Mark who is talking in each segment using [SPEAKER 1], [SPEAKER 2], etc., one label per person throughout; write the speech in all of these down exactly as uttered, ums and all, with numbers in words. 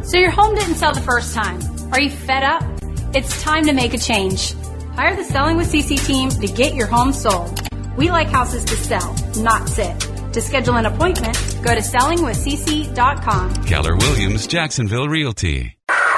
[SPEAKER 1] So your home didn't sell the first time. Are you fed up? It's time to make a change. Hire the Selling with C C team to get your home sold. We like houses to sell, not sit. To schedule an appointment, go to selling with c c dot com.
[SPEAKER 2] Keller Williams, Jacksonville Realty.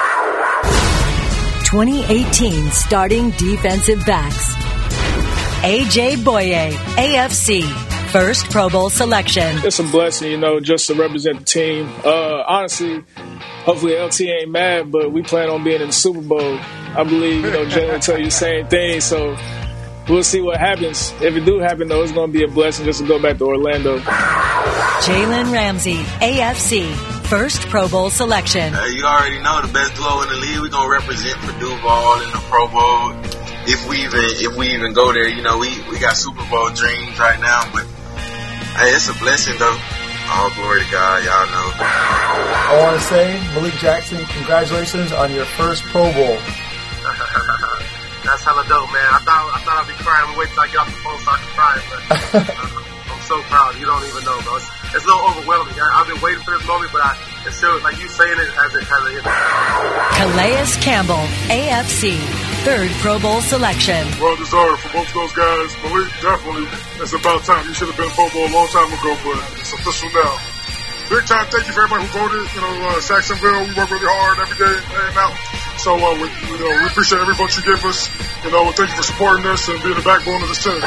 [SPEAKER 3] twenty eighteen starting defensive backs. A J Boye, A F C, first Pro Bowl selection.
[SPEAKER 4] It's a blessing, you know, just to represent the team. Uh, honestly, hopefully L T ain't mad, but we plan on being in the Super Bowl. I believe, you know, Jalen will tell you the same thing, so we'll see what happens. If it do happen, though, it's going to be a blessing just to go back to Orlando.
[SPEAKER 3] Jalen Ramsey, A F C, first Pro Bowl selection.
[SPEAKER 5] Uh, you already know the best duo in the league. We're going to represent for Duval in the Pro Bowl. If we even if we even go there, you know, we, we got Super Bowl dreams right now. But, hey, it's a blessing, though. All glory to God. Y'all know.
[SPEAKER 6] I want to say, Malik Jackson, congratulations on your first Pro Bowl.
[SPEAKER 7] That's hella dope, man. I thought I thought I'd be crying. I'm waiting till I get off the phone so I can cry, but uh, I'm so proud. You don't even know, bro. It's, it's a little overwhelming. I, I've been waiting for this moment, but I, it's still like you saying it as it kind of hit.
[SPEAKER 3] Calais Campbell, A F C, third Pro Bowl selection.
[SPEAKER 8] Well deserved for both of those guys. Malik, definitely. It's about time. You should have been a Pro Bowl a long time ago, but it's official now. Big time thank you for everybody who voted. You know, uh, Saxonville, we work really hard every day, day and out. So uh, we, you know, we appreciate every vote you give us. You know, thank you for supporting us and being the backbone of the team.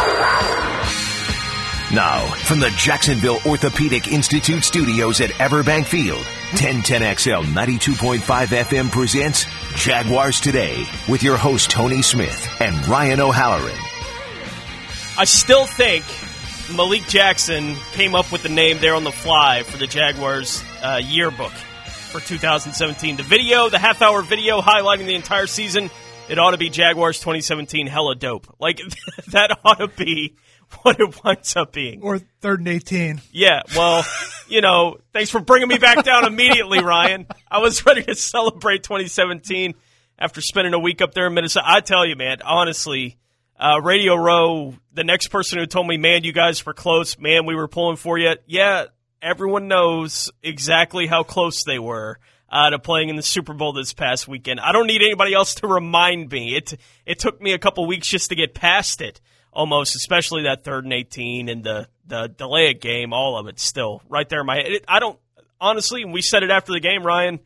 [SPEAKER 9] Now, from the Jacksonville Orthopedic Institute studios at Everbank Field, ten ten X L ninety-two point five F M presents Jaguars Today with your host Tony Smith and Ryan O'Halloran.
[SPEAKER 10] I still think Malik Jackson came up with the name there on the fly for the Jaguars uh, yearbook for two thousand seventeen. The video, the half-hour video highlighting the entire season, it ought to be Jaguars twenty seventeen hella dope. Like, that ought to be what it winds up being.
[SPEAKER 11] Or third and eighteen.
[SPEAKER 10] Yeah, well, you know, thanks for bringing me back down immediately, Ryan. I was ready to celebrate twenty seventeen after spending a week up there in Minnesota. I tell you, man, honestly, uh, Radio Row, the next person who told me, man, you guys were close, man, we were pulling for you. Yeah, everyone knows exactly how close they were uh, to playing in the Super Bowl this past weekend. I don't need anybody else to remind me. It it took me a couple weeks just to get past it, almost, especially that third and eighteen and the, the delay it game, all of it still right there in my head. It, I don't, honestly, and we said it after the game, Ryan,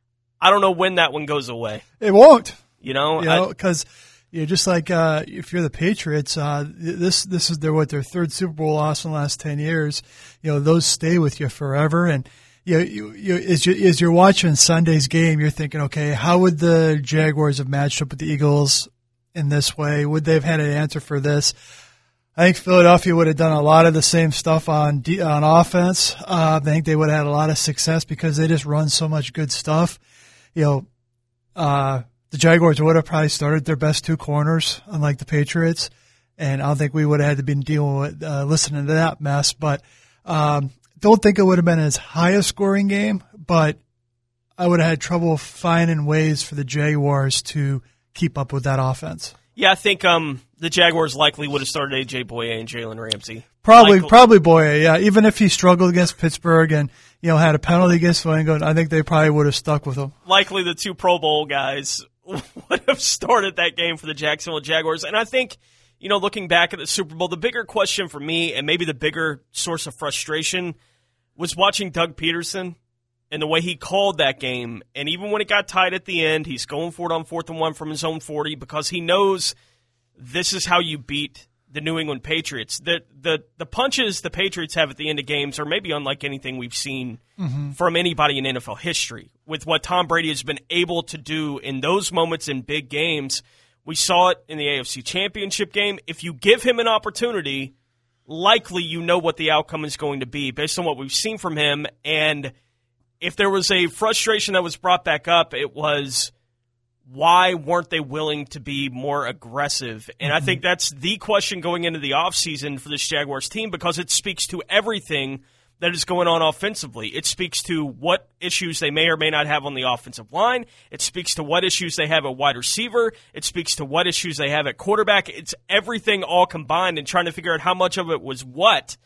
[SPEAKER 10] I don't know when that one goes away.
[SPEAKER 11] It won't.
[SPEAKER 10] You know?
[SPEAKER 11] You know, because you know, just like uh, if you're the Patriots, uh, this this is their what their third Super Bowl loss in the last ten years. You know, those stay with you forever. And you know, you, you as you as you're watching Sunday's game, you're thinking, okay, how would the Jaguars have matched up with the Eagles in this way? Would they have had an answer for this? I think Philadelphia would have done a lot of the same stuff on de- on offense. Uh, I think they would have had a lot of success because they just run so much good stuff. You know, uh, the Jaguars would have probably started their best two corners, unlike the Patriots, and I don't think we would have had to be dealing with uh, listening to that mess. But um, don't think it would have been as high a scoring game, but I would have had trouble finding ways for the Jaguars to keep up with that offense.
[SPEAKER 10] Yeah, I think um, the Jaguars likely would have started A J Boye and Jalen Ramsey.
[SPEAKER 11] Probably,
[SPEAKER 10] likely.
[SPEAKER 11] probably Boye. Yeah, even if he struggled against Pittsburgh and you know had a penalty against New England, I think they probably would have stuck with him.
[SPEAKER 10] Likely, the two Pro Bowl guys would have started that game for the Jacksonville Jaguars. And I think, you know, looking back at the Super Bowl, the bigger question for me, and maybe the bigger source of frustration, was watching Doug Peterson and the way he called that game. And even when it got tight at the end, he's going for it on fourth and one from his own forty because he knows this is how you beat the New England Patriots. The the the punches the Patriots have at the end of games are maybe unlike anything we've seen mm-hmm. from anybody in N F L history. With what Tom Brady has been able to do in those moments in big games, we saw it in the A F C Championship game. If you give him an opportunity, likely you know what the outcome is going to be based on what we've seen from him. And if there was a frustration that was brought back up, it was, why weren't they willing to be more aggressive? And mm-hmm. I think that's the question going into the offseason for this Jaguars team because it speaks to everything that is going on offensively. It speaks to what issues they may or may not have on the offensive line. It speaks to what issues they have at wide receiver. It speaks to what issues they have at quarterback. It's everything all combined and trying to figure out how much of it was what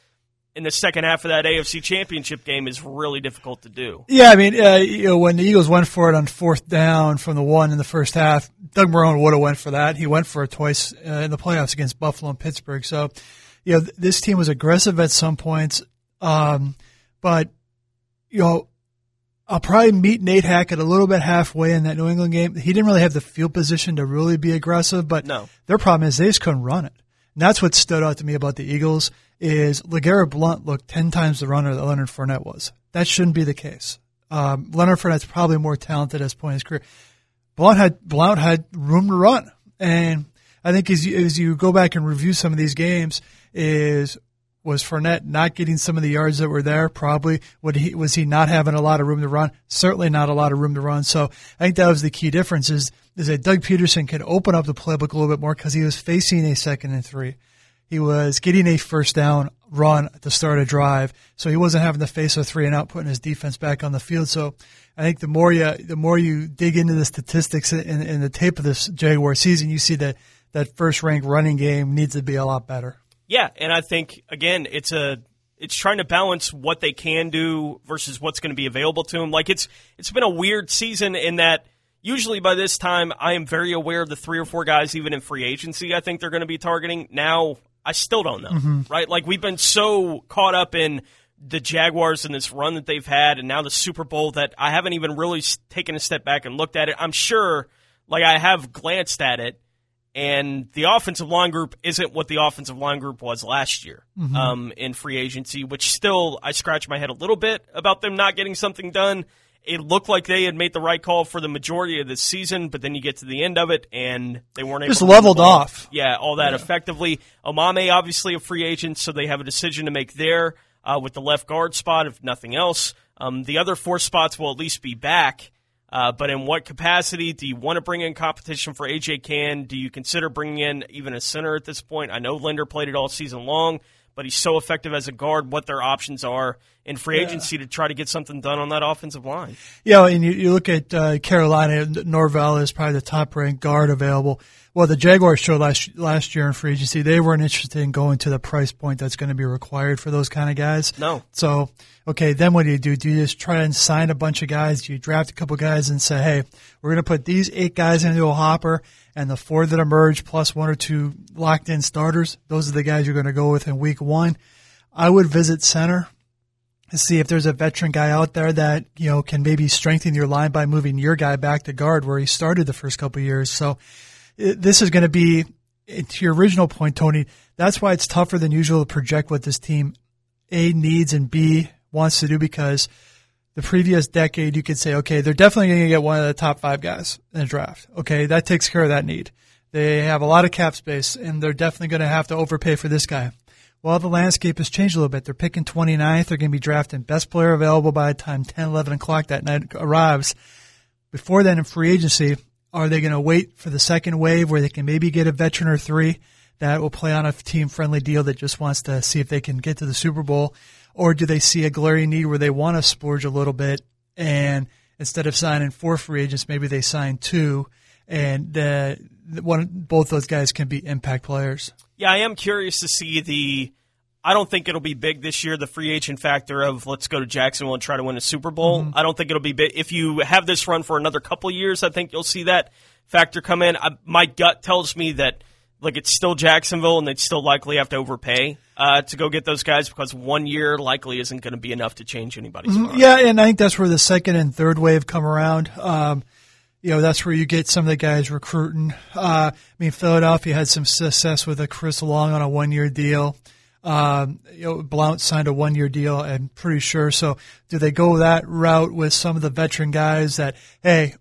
[SPEAKER 10] in the second half of that A F C Championship game is really difficult to do.
[SPEAKER 11] Yeah, I mean, uh, you know, when the Eagles went for it on fourth down from the one in the first half, Doug Marrone would have went for that. He went for it twice uh, in the playoffs against Buffalo and Pittsburgh. So, you know, th- this team was aggressive at some points, um, but, you know, I'll probably meet Nate Hackett a little bit halfway in that New England game. He didn't really have the field position to really be aggressive, but
[SPEAKER 10] no.
[SPEAKER 11] Their problem is they just couldn't run it. And that's what stood out to me about the Eagles is LeGarrette Blount looked ten times the runner that Leonard Fournette was. That shouldn't be the case. Um, Leonard Fournette's probably more talented at this point in his career. Blount had, Blount had room to run. And I think as you, as you go back and review some of these games, is was Fournette not getting some of the yards that were there? Probably. Would he, was he not having a lot of room to run? Certainly not a lot of room to run. So I think that was the key difference is, is that Doug Peterson can open up the playbook a little bit more because he was facing a second and three. He was getting a first down run at the start of drive, so he wasn't having to face a three and out, putting his defense back on the field. So I think the more you the more you dig into the statistics in, in the tape of this Jaguar season, you see that that first ranked running game needs to be a lot better.
[SPEAKER 10] Yeah, and I think again, it's a it's trying to balance what they can do versus what's going to be available to them. Like it's it's been a weird season in that. Usually by this time, I am very aware of the three or four guys, even in free agency, I think they're going to be targeting. Now, I still don't know, mm-hmm. right? Like, we've been so caught up in the Jaguars and this run that they've had and now the Super Bowl that I haven't even really taken a step back and looked at it. I'm sure, like, I have glanced at it, and the offensive line group isn't what the offensive line group was last year mm-hmm. um, in free agency, which still, I scratch my head a little bit about them not getting something done. It looked like they had made the right call for the majority of the season, but then you get to the end of it, and they weren't able
[SPEAKER 11] just
[SPEAKER 10] to
[SPEAKER 11] leveled off.
[SPEAKER 10] Yeah, all that
[SPEAKER 11] yeah.
[SPEAKER 10] effectively. Omame, obviously a free agent, so they have a decision to make there uh, with the left guard spot, if nothing else. Um, the other four spots will at least be back, uh, but in what capacity? Do you want to bring in competition for A J Cann? Do you consider bringing in even a center at this point? I know Linder played it all season long, but he's so effective as a guard, what their options are in free yeah. agency to try to get something done on that offensive line.
[SPEAKER 11] Yeah, and you, you look at uh, Carolina, Norvell is probably the top-ranked guard available. Well, the Jaguars showed last last year in free agency, they weren't interested in going to the price point that's going to be required for those kind of guys.
[SPEAKER 10] No.
[SPEAKER 11] So, okay, then what do you do? Do you just try and sign a bunch of guys? Do you draft a couple guys and say, hey, we're going to put these eight guys into a hopper, and the four that emerge plus one or two locked-in starters, those are the guys you're going to go with in week one. I would visit center to see if there's a veteran guy out there that, you know, can maybe strengthen your line by moving your guy back to guard where he started the first couple of years. So it, this is going to be, to your original point, Tony, that's why it's tougher than usual to project what this team, A, needs and B, wants to do, because the previous decade you could say, okay, they're definitely going to get one of the top five guys in the draft. Okay, that takes care of that need. They have a lot of cap space, and they're definitely going to have to overpay for this guy. Well, the landscape has changed a little bit. They're picking twenty-ninth. They're going to be drafting best player available by the time ten, eleven o'clock that night arrives. Before then, in free agency, are they going to wait for the second wave where they can maybe get a veteran or three that will play on a team-friendly deal that just wants to see if they can get to the Super Bowl? Or do they see a glaring need where they want to splurge a little bit, and instead of signing four free agents, maybe they sign two, and uh, one, both those guys can be impact players?
[SPEAKER 10] Yeah, I am curious to see the – I don't think it'll be big this year, the free agent factor of let's go to Jacksonville and try to win a Super Bowl. Mm-hmm. I don't think it'll be big. If you have this run for another couple years, I think you'll see that factor come in. I, my gut tells me that – like, it's still Jacksonville, and they'd still likely have to overpay uh, to go get those guys because one year likely isn't going to be enough to change anybody's mind.
[SPEAKER 11] Yeah, and I think that's where the second and third wave come around. Um, you know, that's where you get some of the guys recruiting. Uh, I mean, Philadelphia had some success with a Chris Long on a one-year deal. Um, you know, Blount signed a one-year deal, I'm pretty sure. So do they go that route with some of the veteran guys that, hey,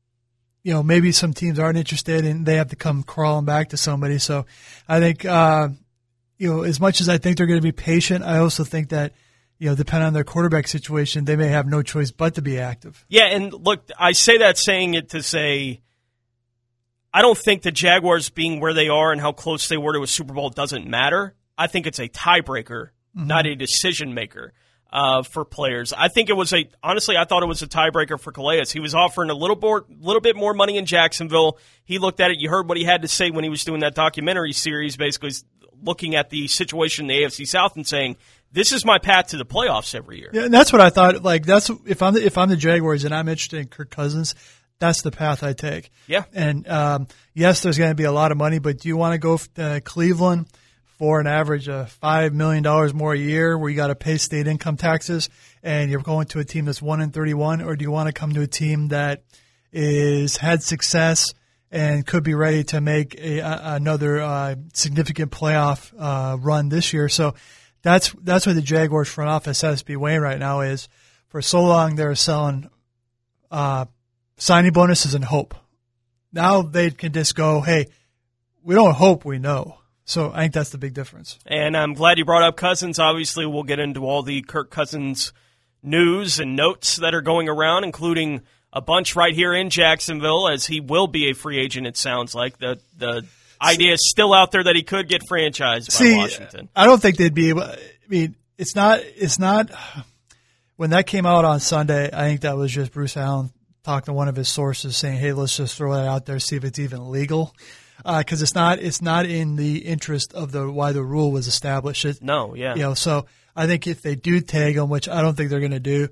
[SPEAKER 11] you know, maybe some teams aren't interested and they have to come crawling back to somebody. So I think, uh, you know, as much as I think they're going to be patient, I also think that, you know, depending on their quarterback situation, they may have no choice but to be active.
[SPEAKER 10] Yeah, and look, I say that saying it to say I don't think the Jaguars being where they are and how close they were to a Super Bowl doesn't matter. I think it's a tiebreaker, mm-hmm. not a decision maker. uh, for players. I think it was a honestly, I thought it was a tiebreaker for Calais. He was offering a little more, little bit more money in Jacksonville. He looked at it. You heard what he had to say when he was doing that documentary series, basically looking at the situation in the A F C South and saying, "This is my path to the playoffs every year."
[SPEAKER 11] Yeah, and that's what I thought. Like that's if I'm the, if I'm the Jaguars and I'm interested in Kirk Cousins, that's the path I take.
[SPEAKER 10] Yeah.
[SPEAKER 11] And um, yes, there's going to be a lot of money, but do you want to go to Cleveland for an average of five million dollars more a year, where you got to pay state income taxes, and you're going to a team that's one and thirty-one, or do you want to come to a team that is had success and could be ready to make a, a, another uh, significant playoff uh, run this year? So that's that's what the Jaguars front office has to be weighing right now. Is for so long they're selling uh, signing bonuses and hope. Now they can just go, hey, we don't hope, we know. So I think that's the big difference.
[SPEAKER 10] And I'm glad you brought up Cousins. Obviously, we'll get into all the Kirk Cousins news and notes that are going around, including a bunch right here in Jacksonville, as he will be a free agent, it sounds like. The the idea is still out there that he could get franchised by
[SPEAKER 11] See,
[SPEAKER 10] Washington.
[SPEAKER 11] I don't think they'd be able – I mean, it's not – it's not – when that came out on Sunday, I think that was just Bruce Allen talking to one of his sources saying, hey, let's just throw that out there, see if it's even legal. Because uh, it's not it's not in the interest of the why the rule was established. It,
[SPEAKER 10] no, yeah.
[SPEAKER 11] You know, so I think if they do tag them, which I don't think they're going to do,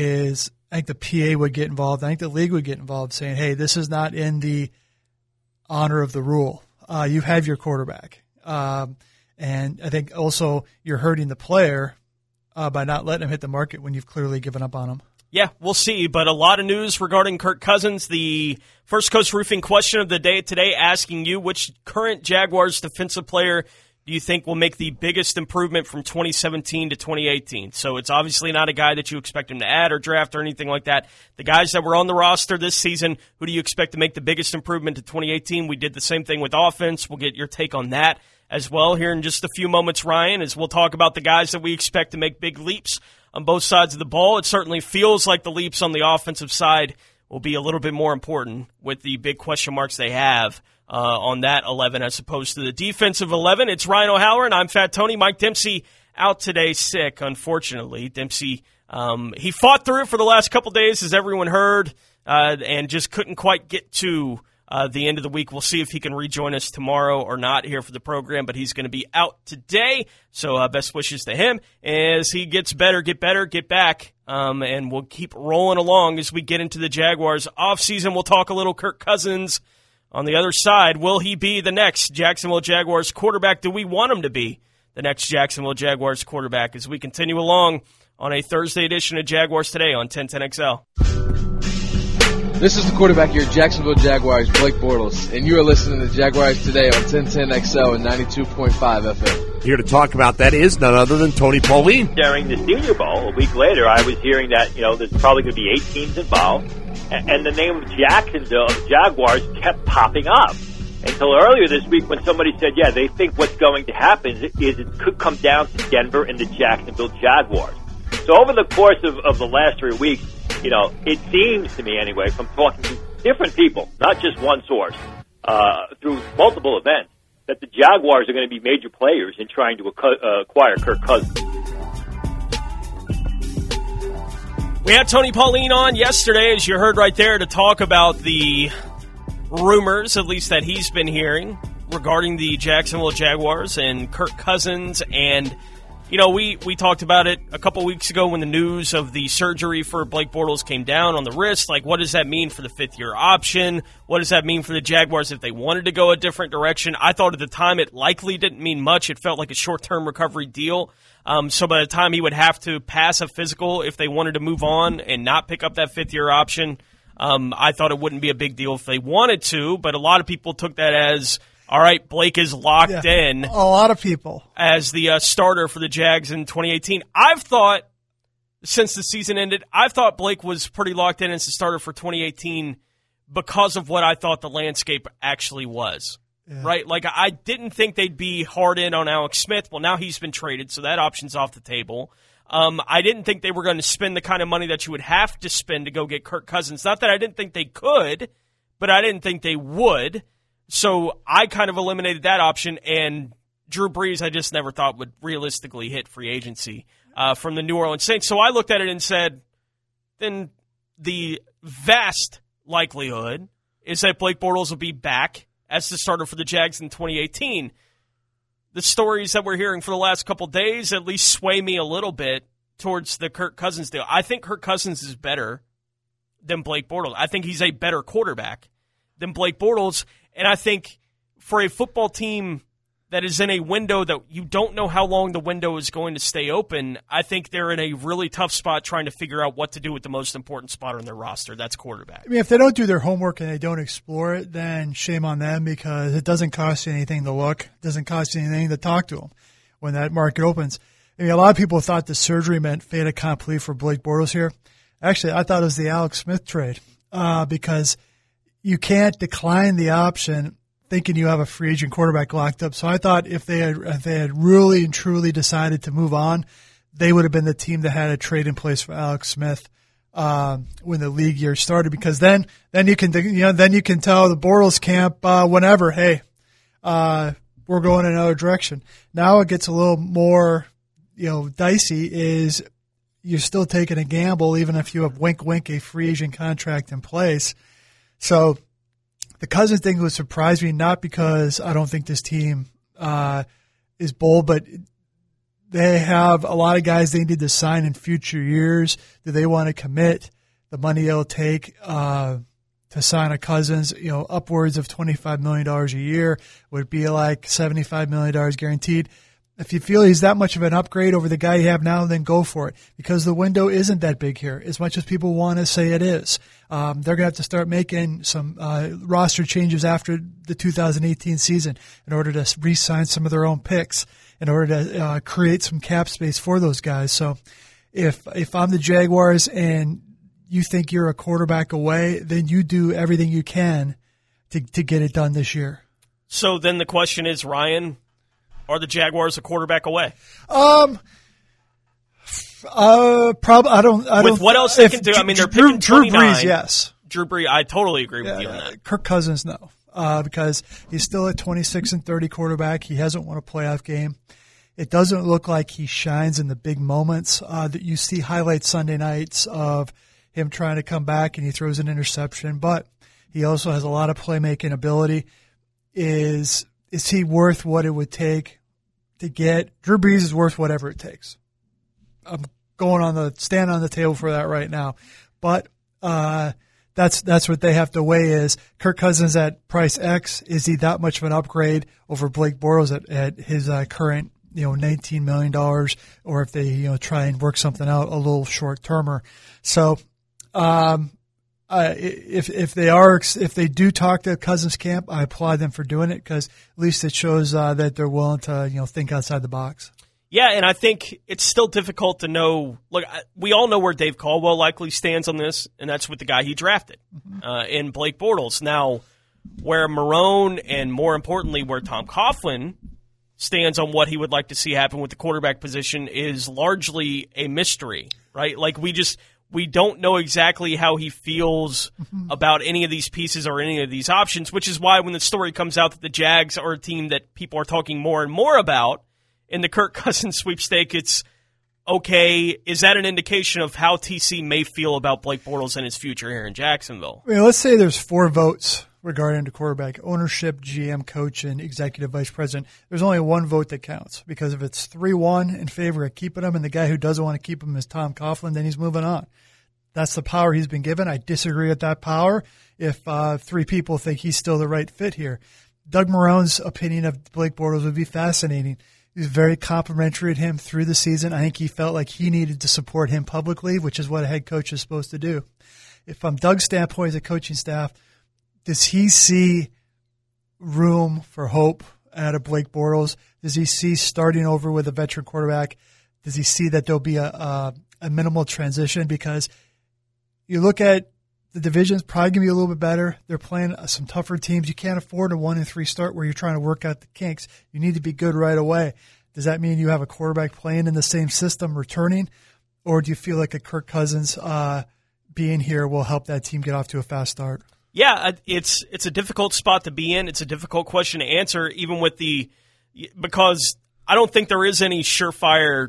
[SPEAKER 11] is I think the P A would get involved. I think the league would get involved, saying, "Hey, this is not in the honor of the rule. Uh, you have your quarterback," um, and I think also you're hurting the player uh, by not letting him hit the market when you've clearly given up on him.
[SPEAKER 10] Yeah, we'll see. But a lot of news regarding Kirk Cousins. The First Coast Roofing question of the day today, asking you, which current Jaguars defensive player do you think will make the biggest improvement from twenty seventeen to twenty eighteen? So it's obviously not a guy that you expect him to add or draft or anything like that. The guys that were on the roster this season, who do you expect to make the biggest improvement to twenty eighteen? We did the same thing with offense. We'll get your take on that as well here in just a few moments, Ryan, as we'll talk about the guys that we expect to make big leaps on both sides of the ball. It certainly feels like the leaps on the offensive side will be a little bit more important with the big question marks they have uh, on that eleven as opposed to the defensive eleven. It's Ryan O'Halloran. I'm Fat Tony. Mike Dempsey out today sick, unfortunately. Dempsey, um, he fought through it for the last couple days, as everyone heard, uh, and just couldn't quite get to Uh, the end of the week. We'll see if he can rejoin us tomorrow or not here for the program, but he's going to be out today. So uh, best wishes to him as he gets better, get better, get back. Um, and we'll keep rolling along as we get into the Jaguars offseason. We'll talk a little Kirk Cousins on the other side. Will he be the next Jacksonville Jaguars quarterback? Do we want him to be the next Jacksonville Jaguars quarterback as we continue along on a Thursday edition of Jaguars Today on ten ten X L?
[SPEAKER 12] This is the quarterback of your Jacksonville Jaguars, Blake Bortles, and you are listening to Jaguars Today on ten ten X L and ninety-two point five F M.
[SPEAKER 13] Here to talk about that is none other than Tony Pauline.
[SPEAKER 14] During the Senior Bowl, a week later, I was hearing that, you know, there's probably going to be eight teams involved, and, and the name of Jacksonville Jaguars kept popping up. Until earlier this week when somebody said, yeah, they think what's going to happen is, is it could come down to Denver and the Jacksonville Jaguars. So over the course of, of the last three weeks, you know, it seems to me anyway, from talking to different people, not just one source, uh, through multiple events, that the Jaguars are going to be major players in trying to uh, acquire Kirk Cousins.
[SPEAKER 10] We had Tony Pauline on yesterday, as you heard right there, to talk about the rumors, at least that he's been hearing, regarding the Jacksonville Jaguars and Kirk Cousins. And you know, we, we talked about it a couple weeks ago when the news of the surgery for Blake Bortles came down on the wrist. Like, what does that mean for the fifth-year option? What does that mean for the Jaguars if they wanted to go a different direction? I thought at the time it likely didn't mean much. It felt like a short-term recovery deal. Um, so by the time he would have to pass a physical if they wanted to move on and not pick up that fifth-year option, um, I thought it wouldn't be a big deal if they wanted to. But a lot of people took that as, all right, Blake is locked
[SPEAKER 11] yeah,
[SPEAKER 10] in.
[SPEAKER 11] A lot of people.
[SPEAKER 10] As the uh, starter for the Jags in twenty eighteen. I've thought, since the season ended, I've thought Blake was pretty locked in as the starter for twenty eighteen because of what I thought the landscape actually was. Yeah. Right? Like, I didn't think they'd be hard in on Alex Smith. Well, now he's been traded, so that option's off the table. Um, I didn't think they were going to spend the kind of money that you would have to spend to go get Kirk Cousins. Not that I didn't think they could, but I didn't think they would. So I kind of eliminated that option, and Drew Brees I just never thought would realistically hit free agency uh, from the New Orleans Saints. So I looked at it and said, then the vast likelihood is that Blake Bortles will be back as the starter for the Jags in twenty eighteen. The stories that we're hearing for the last couple days at least sway me a little bit towards the Kirk Cousins deal. I think Kirk Cousins is better than Blake Bortles. I think he's a better quarterback than Blake Bortles, and I think for a football team that is in a window that you don't know how long the window is going to stay open, I think they're in a really tough spot trying to figure out what to do with the most important spot on their roster. That's quarterback.
[SPEAKER 11] I mean, if they don't do their homework and they don't explore it, then shame on them because it doesn't cost you anything to look. It doesn't cost you anything to talk to them when that market opens. I mean, a lot of people thought the surgery meant fait accompli for Blake Bortles here. Actually, I thought it was the Alex Smith trade uh, because you can't decline the option thinking you have a free agent quarterback locked up. So I thought if they had if they had really and truly decided to move on, they would have been the team that had a trade in place for Alex Smith uh, when the league year started. Because then then you can you know then you can tell the Bortles camp uh, whenever, hey, uh, we're going in another direction. Now it gets a little more you know dicey. Is you're still taking a gamble even if you have wink wink a free agent contract in place. So the Cousins thing would surprise me, not because I don't think this team uh, is bold, but they have a lot of guys they need to sign in future years. Do they want to commit the money it'll take uh, to sign a Cousins? You know, upwards of twenty-five million dollars a year would be like seventy-five million dollars guaranteed. If you feel he's that much of an upgrade over the guy you have now, then go for it because the window isn't that big here as much as people want to say it is. Um, they're going to have to start making some uh, roster changes after the two thousand eighteen season in order to re-sign some of their own picks, in order to uh, create some cap space for those guys. So if if I'm the Jaguars and you think you're a quarterback away, then you do everything you can to to get it done this year.
[SPEAKER 10] So then the question is, Ryan, are the Jaguars a quarterback away?
[SPEAKER 11] Um, uh, probably. I don't. I
[SPEAKER 10] with
[SPEAKER 11] don't,
[SPEAKER 10] what else they can do? I mean, they're
[SPEAKER 11] Drew,
[SPEAKER 10] picking
[SPEAKER 11] Drew
[SPEAKER 10] twenty-nine.
[SPEAKER 11] Brees, yes.
[SPEAKER 10] Drew Brees, I totally agree with
[SPEAKER 11] yeah,
[SPEAKER 10] you on that.
[SPEAKER 11] Kirk Cousins, no, uh, because he's still a twenty-six and thirty quarterback. He hasn't won a playoff game. It doesn't look like he shines in the big moments uh, that you see highlights Sunday nights of him trying to come back and he throws an interception. But he also has a lot of playmaking ability. Is is he worth what it would take to get? Drew Brees is worth whatever it takes. I'm going on the stand on the table for that right now. But uh, that's that's what they have to weigh is Kirk Cousins at price X. Is he that much of an upgrade over Blake Bortles at, at his uh, current you know nineteen million dollars, or if they you know try and work something out a little short termer. So um, uh, if if they are if they do talk to Cousins camp, I applaud them for doing it because at least it shows uh, that they're willing to you know think outside the box.
[SPEAKER 10] Yeah, and I think it's still difficult to know. Look, we all know where Dave Caldwell likely stands on this, and that's with the guy he drafted mm-hmm. uh, in Blake Bortles. Now, where Marrone and more importantly, where Tom Coughlin stands on what he would like to see happen with the quarterback position is largely a mystery, right? Like we just we don't know exactly how he feels mm-hmm. about any of these pieces or any of these options, which is why when the story comes out that the Jags are a team that people are talking more and more about in the Kirk Cousins sweepstake, it's okay. Is that an indication of how T C may feel about Blake Bortles and his future here in Jacksonville?
[SPEAKER 11] I mean, let's say there's four votes regarding the quarterback: ownership, G M, coach, and executive vice president. There's only one vote that counts because if it's three one in favor of keeping him and the guy who doesn't want to keep him is Tom Coughlin, then he's moving on. That's the power he's been given. I disagree with that power if uh, three people think he's still the right fit here. Doug Marrone's opinion of Blake Bortles would be fascinating. He's very complimentary to him through the season. I think he felt like he needed to support him publicly, which is what a head coach is supposed to do. If from Doug's standpoint as a coaching staff, does he see room for hope out of Blake Bortles? Does he see starting over with a veteran quarterback? Does he see that there'll be a, a, a minimal transition? Because you look at the division's probably going to be a little bit better. They're playing some tougher teams. You can't afford a one and three start where you're trying to work out the kinks. You need to be good right away. Does that mean you have a quarterback playing in the same system, returning, or do you feel like a Kirk Cousins uh, being here will help that team get off to a fast start?
[SPEAKER 10] Yeah, it's it's a difficult spot to be in. It's a difficult question to answer, even with the because I don't think there is any surefire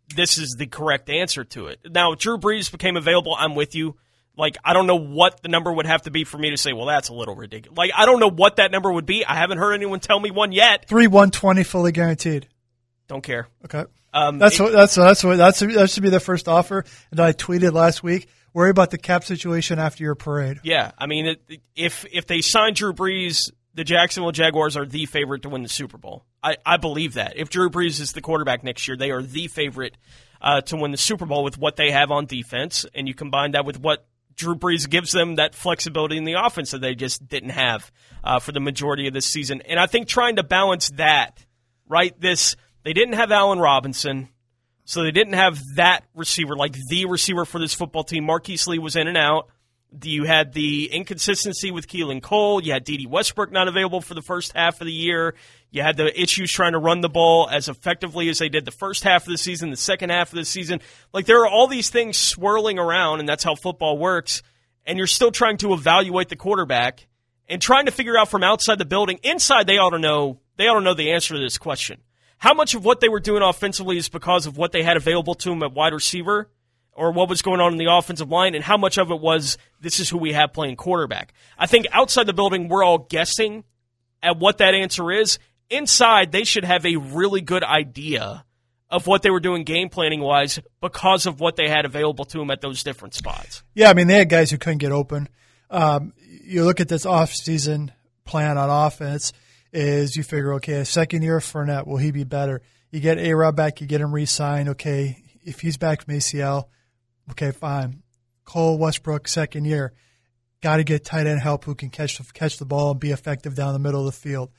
[SPEAKER 10] this is the correct answer to it. Now, if Drew Brees became available, I'm with you. Like, I don't know what the number would have to be for me to say, well, that's a little ridiculous. Like, I don't know what that number would be. I haven't heard anyone tell me one yet.
[SPEAKER 11] Three one twenty fully guaranteed.
[SPEAKER 10] Don't care.
[SPEAKER 11] Okay.
[SPEAKER 10] Um,
[SPEAKER 11] that's
[SPEAKER 10] it,
[SPEAKER 11] what that's that's what that's that should be the first offer. And I tweeted last week. Worry about the cap situation after your parade.
[SPEAKER 10] Yeah, I mean, it, if if they sign Drew Brees, the Jacksonville Jaguars are the favorite to win the Super Bowl. I, I believe that. If Drew Brees is the quarterback next year, they are the favorite uh, to win the Super Bowl with what they have on defense, and you combine that with what Drew Brees gives them, that flexibility in the offense that they just didn't have uh, for the majority of this season. And I think trying to balance that, right, this, they didn't have Allen Robinson, so they didn't have that receiver, like the receiver for this football team. Marquise Lee was in and out. You had the inconsistency with Keelan Cole. You had D D Westbrook not available for the first half of the year. You had the issues trying to run the ball as effectively as they did the first half of the season, the second half of the season. Like, there are all these things swirling around, and that's how football works. And you're still trying to evaluate the quarterback and trying to figure out from outside the building. Inside, they ought to know, they ought to know the answer to this question. How much of what they were doing offensively is because of what they had available to them at wide receiver, or what was going on in the offensive line, and how much of it was, this is who we have playing quarterback? I think outside the building, we're all guessing at what that answer is. Inside, they should have a really good idea of what they were doing game planning-wise because of what they had available to them at those different spots.
[SPEAKER 11] Yeah, I mean, they had guys who couldn't get open. Um, you look at this off-season plan on offense, is you figure, okay, a second year of Fournette, will he be better? You get A-Rod back, you get him re-signed, okay, if he's back from A C L, okay, fine. Cole Westbrook, second year. Got to get tight end help who can catch the, catch the ball and be effective down the middle of the field.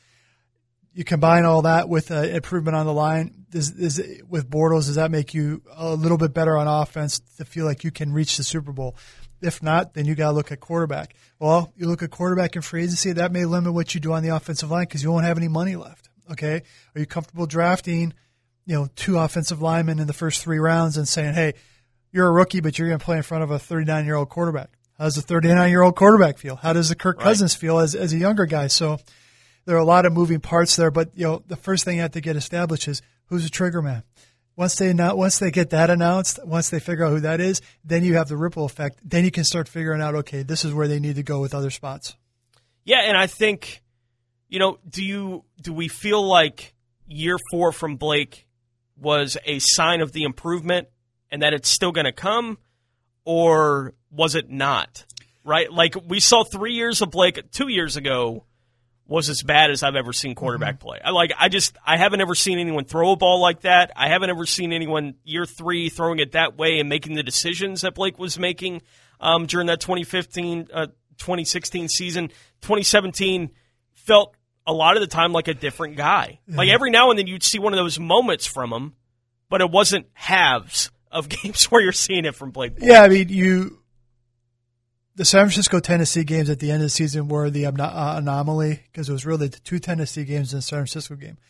[SPEAKER 11] You combine all that with uh, improvement on the line. Does, is, with Bortles, does that make you a little bit better on offense to feel like you can reach the Super Bowl? If not, then you got to look at quarterback. Well, you look at quarterback in free agency, that may limit what you do on the offensive line because you won't have any money left. Okay, are you comfortable drafting, you know, two offensive linemen in the first three rounds and saying, hey, you're a rookie, but you're going to play in front of a thirty-nine-year-old quarterback? How does the thirty-nine-year-old quarterback feel? How does the Kirk
[SPEAKER 10] right.
[SPEAKER 11] Cousins feel as as a younger guy? So there are a lot of moving parts there, but you know, the first thing you have to get established is who's the trigger man. Once they not, once they get that announced, once they figure out who that is, then you have the ripple effect. Then you can start figuring out, okay, this is where they need to go with other spots.
[SPEAKER 10] Yeah, and I think, you know, do you do we feel like year four from Blake was a sign of the improvement and that it's still going to come, or was it not? Right? Like, we saw three years of Blake two years ago was as bad as I've ever seen quarterback mm-hmm. play. I like I just I haven't ever seen anyone throw a ball like that. I haven't ever seen anyone year three throwing it that way and making the decisions that Blake was making um, during that twenty fifteen, uh, twenty sixteen season. twenty seventeen felt a lot of the time like a different guy. Mm-hmm. Like, every now and then you'd see one of those moments from him, but it wasn't halves of games where you're seeing it from Blake Bortles.
[SPEAKER 11] Yeah, I mean, you the San Francisco-Tennessee games at the end of the season were the uh, anomaly because it was really the two Tennessee games and the San Francisco game.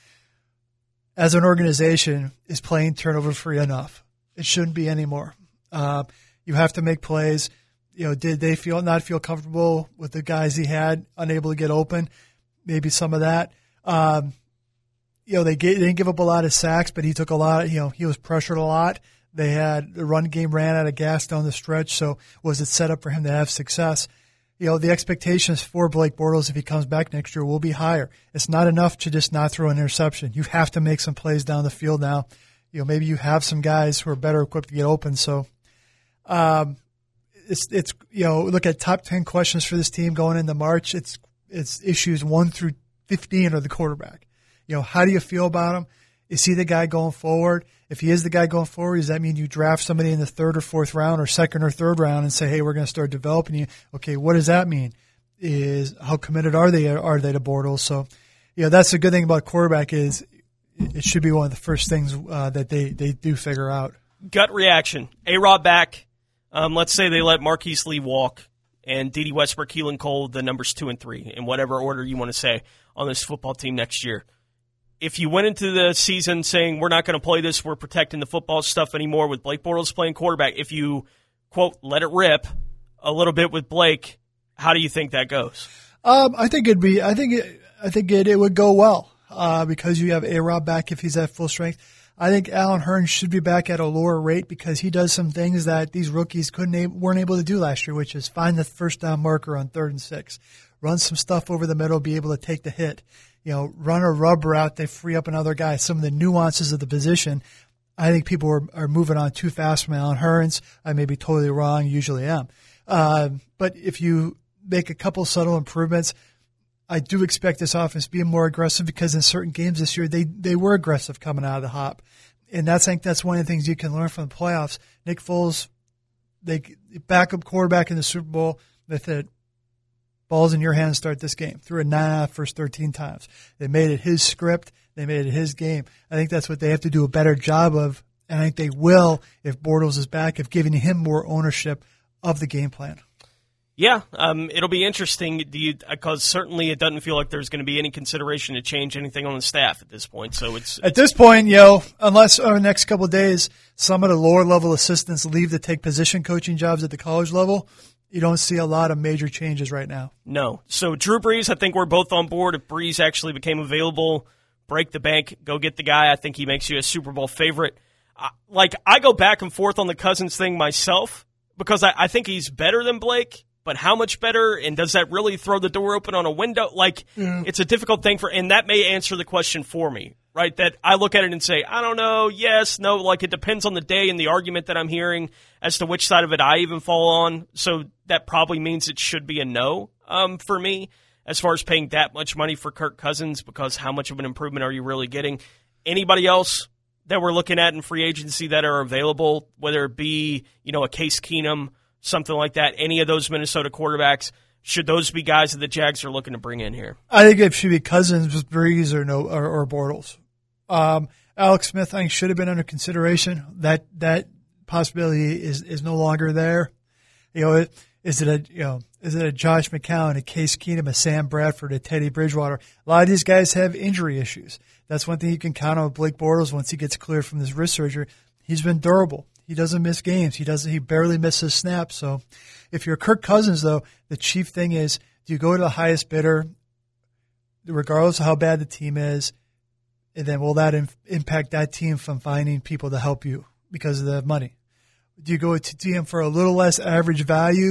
[SPEAKER 11] As an organization, is playing turnover-free enough? It shouldn't be anymore. Uh, you have to make plays. You know, did they feel not feel comfortable with the guys he had, unable to get open? Maybe some of that. Um, you know, they, gave, they didn't give up a lot of sacks, but he took a lot of, you know, he was pressured a lot. They had the run game ran out of gas down the stretch, so was it set up for him to have success? You know, the expectations for Blake Bortles if he comes back next year will be higher. It's not enough to just not throw an interception. You have to make some plays down the field now. You know, maybe you have some guys who are better equipped to get open. So, um, it's it's you know, look at top ten questions for this team going into March. It's it's issues one through fifteen are the quarterback. You know, how do you feel about him? Is he the guy going forward? If he is the guy going forward, does that mean you draft somebody in the third or fourth round or second or third round and say, hey, we're going to start developing you? Okay, what does that mean? Is how committed are they are they to Bortles? So, you know, that's the good thing about quarterback is it should be one of the first things uh, that they, they do figure out.
[SPEAKER 10] Gut reaction. A-Rod back. Um, let's say they let Marquise Lee walk and D D Westbrook, Keelan Cole, the numbers two and three, in whatever order you want to say, on this football team next year. If you went into the season saying we're not going to play this, we're protecting the football stuff anymore with Blake Bortles playing quarterback, if you, quote, let it rip a little bit with Blake, how do you think that goes?
[SPEAKER 11] Um, I think it'd be. I think it. I think it, it would go well uh, because you have A-Rob back if he's at full strength. I think Allen Hurns should be back at a lower rate because he does some things that these rookies couldn't weren't able to do last year, which is find the first down marker on third and six, run some stuff over the middle, be able to take the hit, you know, run a rub route, they free up another guy. Some of the nuances of the position, I think people are, are moving on too fast from Allen Hurns. I may be totally wrong, usually am. Uh, but if you make a couple subtle improvements, I do expect this offense to be more aggressive because in certain games this year, they, they were aggressive coming out of the hop. And that's, I think that's one of the things you can learn from the playoffs. Nick Foles, they backup quarterback in the Super Bowl with it. Ball's in your hands, start this game. Threw a nine and a half first thirteen times. They made it his script. They made it his game. I think that's what they have to do a better job of, and I think they will if Bortles is back, of giving him more ownership of the game plan.
[SPEAKER 10] Yeah, um, it'll be interesting because certainly it doesn't feel like there's going to be any consideration to change anything on the staff at this point. So it's, it's
[SPEAKER 11] at this point, you know, unless over the next couple of days some of the lower level assistants leave to take position coaching jobs at the college level, you don't see a lot of major changes right now.
[SPEAKER 10] No. So Drew Brees, I think we're both on board. If Brees actually became available, break the bank, go get the guy. I think he makes you a Super Bowl favorite. I, like I go back and forth on the Cousins thing myself because I, I think he's better than Blake. But how much better, and does that really throw the door open on a window? Like, mm. It's a difficult thing for, and that may answer the question for me, right? That I look at it and say, I don't know, yes, no, like it depends on the day and the argument that I'm hearing as to which side of it I even fall on. So that probably means it should be a no um, for me as far as paying that much money for Kirk Cousins, because how much of an improvement are you really getting? Anybody else that we're looking at in free agency that are available, whether it be, you know, a Case Keenum, something like that, any of those Minnesota quarterbacks, should those be guys that the Jags are looking to bring in here?
[SPEAKER 11] I think it should be Cousins, Brees, or no, or, or Bortles. Um, Alex Smith, I think, should have been under consideration. That that possibility is, is no longer there. You know, it, is it a you know is it a Josh McCown, a Case Keenum, a Sam Bradford, a Teddy Bridgewater? A lot of these guys have injury issues. That's one thing you can count on with Blake Bortles once he gets cleared from this wrist surgery. He's been durable. He doesn't miss games. He doesn't. He barely misses snaps. So, if you're Kirk Cousins, though, the chief thing is, do you go to the highest bidder, regardless of how bad the team is, and then will that in, impact that team from finding people to help you because of the money? Do you go to team for a little less average value,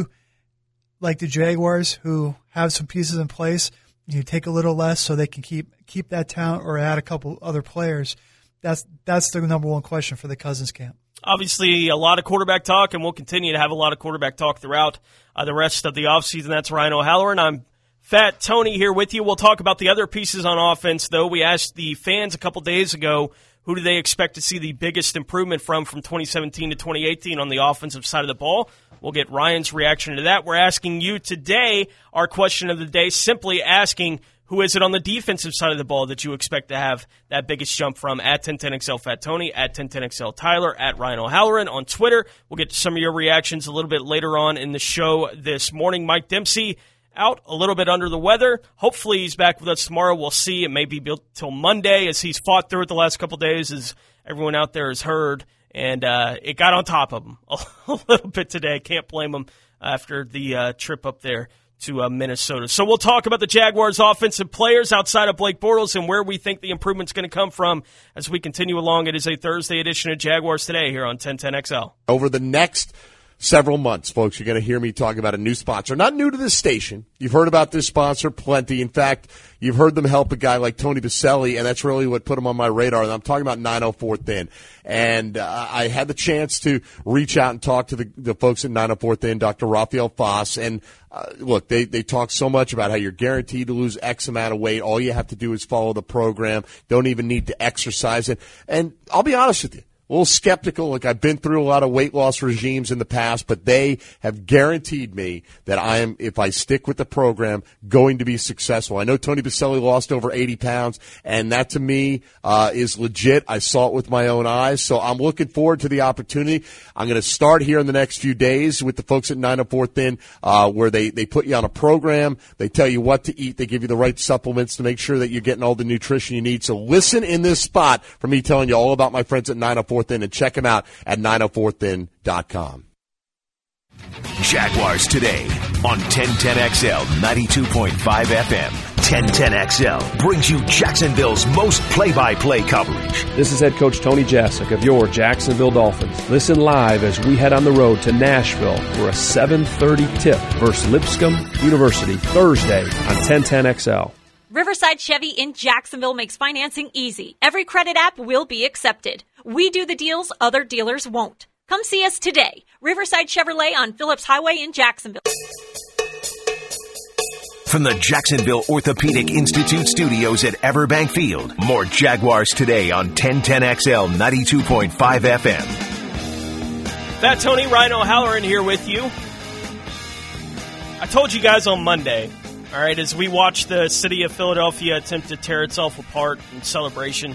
[SPEAKER 11] like the Jaguars, who have some pieces in place? You take a little less so they can keep keep that talent or add a couple other players. That's that's the number one question for the Cousins camp.
[SPEAKER 10] Obviously, a lot of quarterback talk, and we'll continue to have a lot of quarterback talk throughout uh, the rest of the offseason. That's Ryan O'Halloran. I'm Fat Tony here with you. We'll talk about the other pieces on offense, though. We asked the fans a couple days ago, who do they expect to see the biggest improvement from from twenty seventeen to twenty eighteen on the offensive side of the ball? We'll get Ryan's reaction to that. We're asking you today, our question of the day, simply asking, who is it on the defensive side of the ball that you expect to have that biggest jump from? At ten ten X L Fat Tony, at ten ten X L Tyler, at Ryan O'Halloran on Twitter. We'll get to some of your reactions a little bit later on in the show this morning. Mike Dempsey out a little bit under the weather. Hopefully he's back with us tomorrow. We'll see. It may be built till Monday as he's fought through it the last couple of days, as everyone out there has heard. And uh, it got on top of him a little bit today. Can't blame him after the uh, trip up there to uh, Minnesota. So we'll talk about the Jaguars' offensive players outside of Blake Bortles and where we think the improvement's going to come from as we continue along. It is a Thursday edition of Jaguars Today here on ten ten X L.
[SPEAKER 13] Over the next several months, folks, you're going to hear me talk about a new sponsor. Not new to this station. You've heard about this sponsor plenty. In fact, you've heard them help a guy like Tony Baselli, and that's really what put him on my radar. And I'm talking about nine oh four Thin. And uh, I had the chance to reach out and talk to the, the folks at nine oh four Thin, Doctor Raphael Foss. And uh, look, they, they talk so much about how you're guaranteed to lose X amount of weight. All you have to do is follow the program. Don't even need to exercise it. And I'll be honest with you. A little skeptical. Like, I've been through a lot of weight loss regimes in the past, but they have guaranteed me that I am, if I stick with the program, going to be successful. I know Tony Baselli lost over eighty pounds, and that to me uh, is legit. I saw it with my own eyes, so I'm looking forward to the opportunity. I'm going to start here in the next few days with the folks at nine oh four Thin, uh, where they, they put you on a program. They tell you what to eat. They give you the right supplements to make sure that you're getting all the nutrition you need. So listen in this spot for me telling you all about my friends at nine oh four Thin, and check them out at nine oh four thin dot com.
[SPEAKER 9] Jaguars Today on ten ten X L ninety-two point five F M. ten ten X L brings you Jacksonville's most play-by-play coverage.
[SPEAKER 15] This is head coach Tony Jasic of your Jacksonville Dolphins. Listen live as we head on the road to Nashville for a seven thirty tip versus Lipscomb University Thursday on ten ten X L.
[SPEAKER 16] Riverside Chevy in Jacksonville makes financing easy. Every credit app will be accepted. We do the deals other dealers won't. Come see us today. Riverside Chevrolet on Phillips Highway in Jacksonville.
[SPEAKER 9] From the Jacksonville Orthopedic Institute studios at Everbank Field, more Jaguars today on ten ten X L ninety-two point five F M.
[SPEAKER 10] Fat Tony, Ryan O'Halloran here with you. I told you guys on Monday, all right, as we watched the city of Philadelphia attempt to tear itself apart in celebration, uh,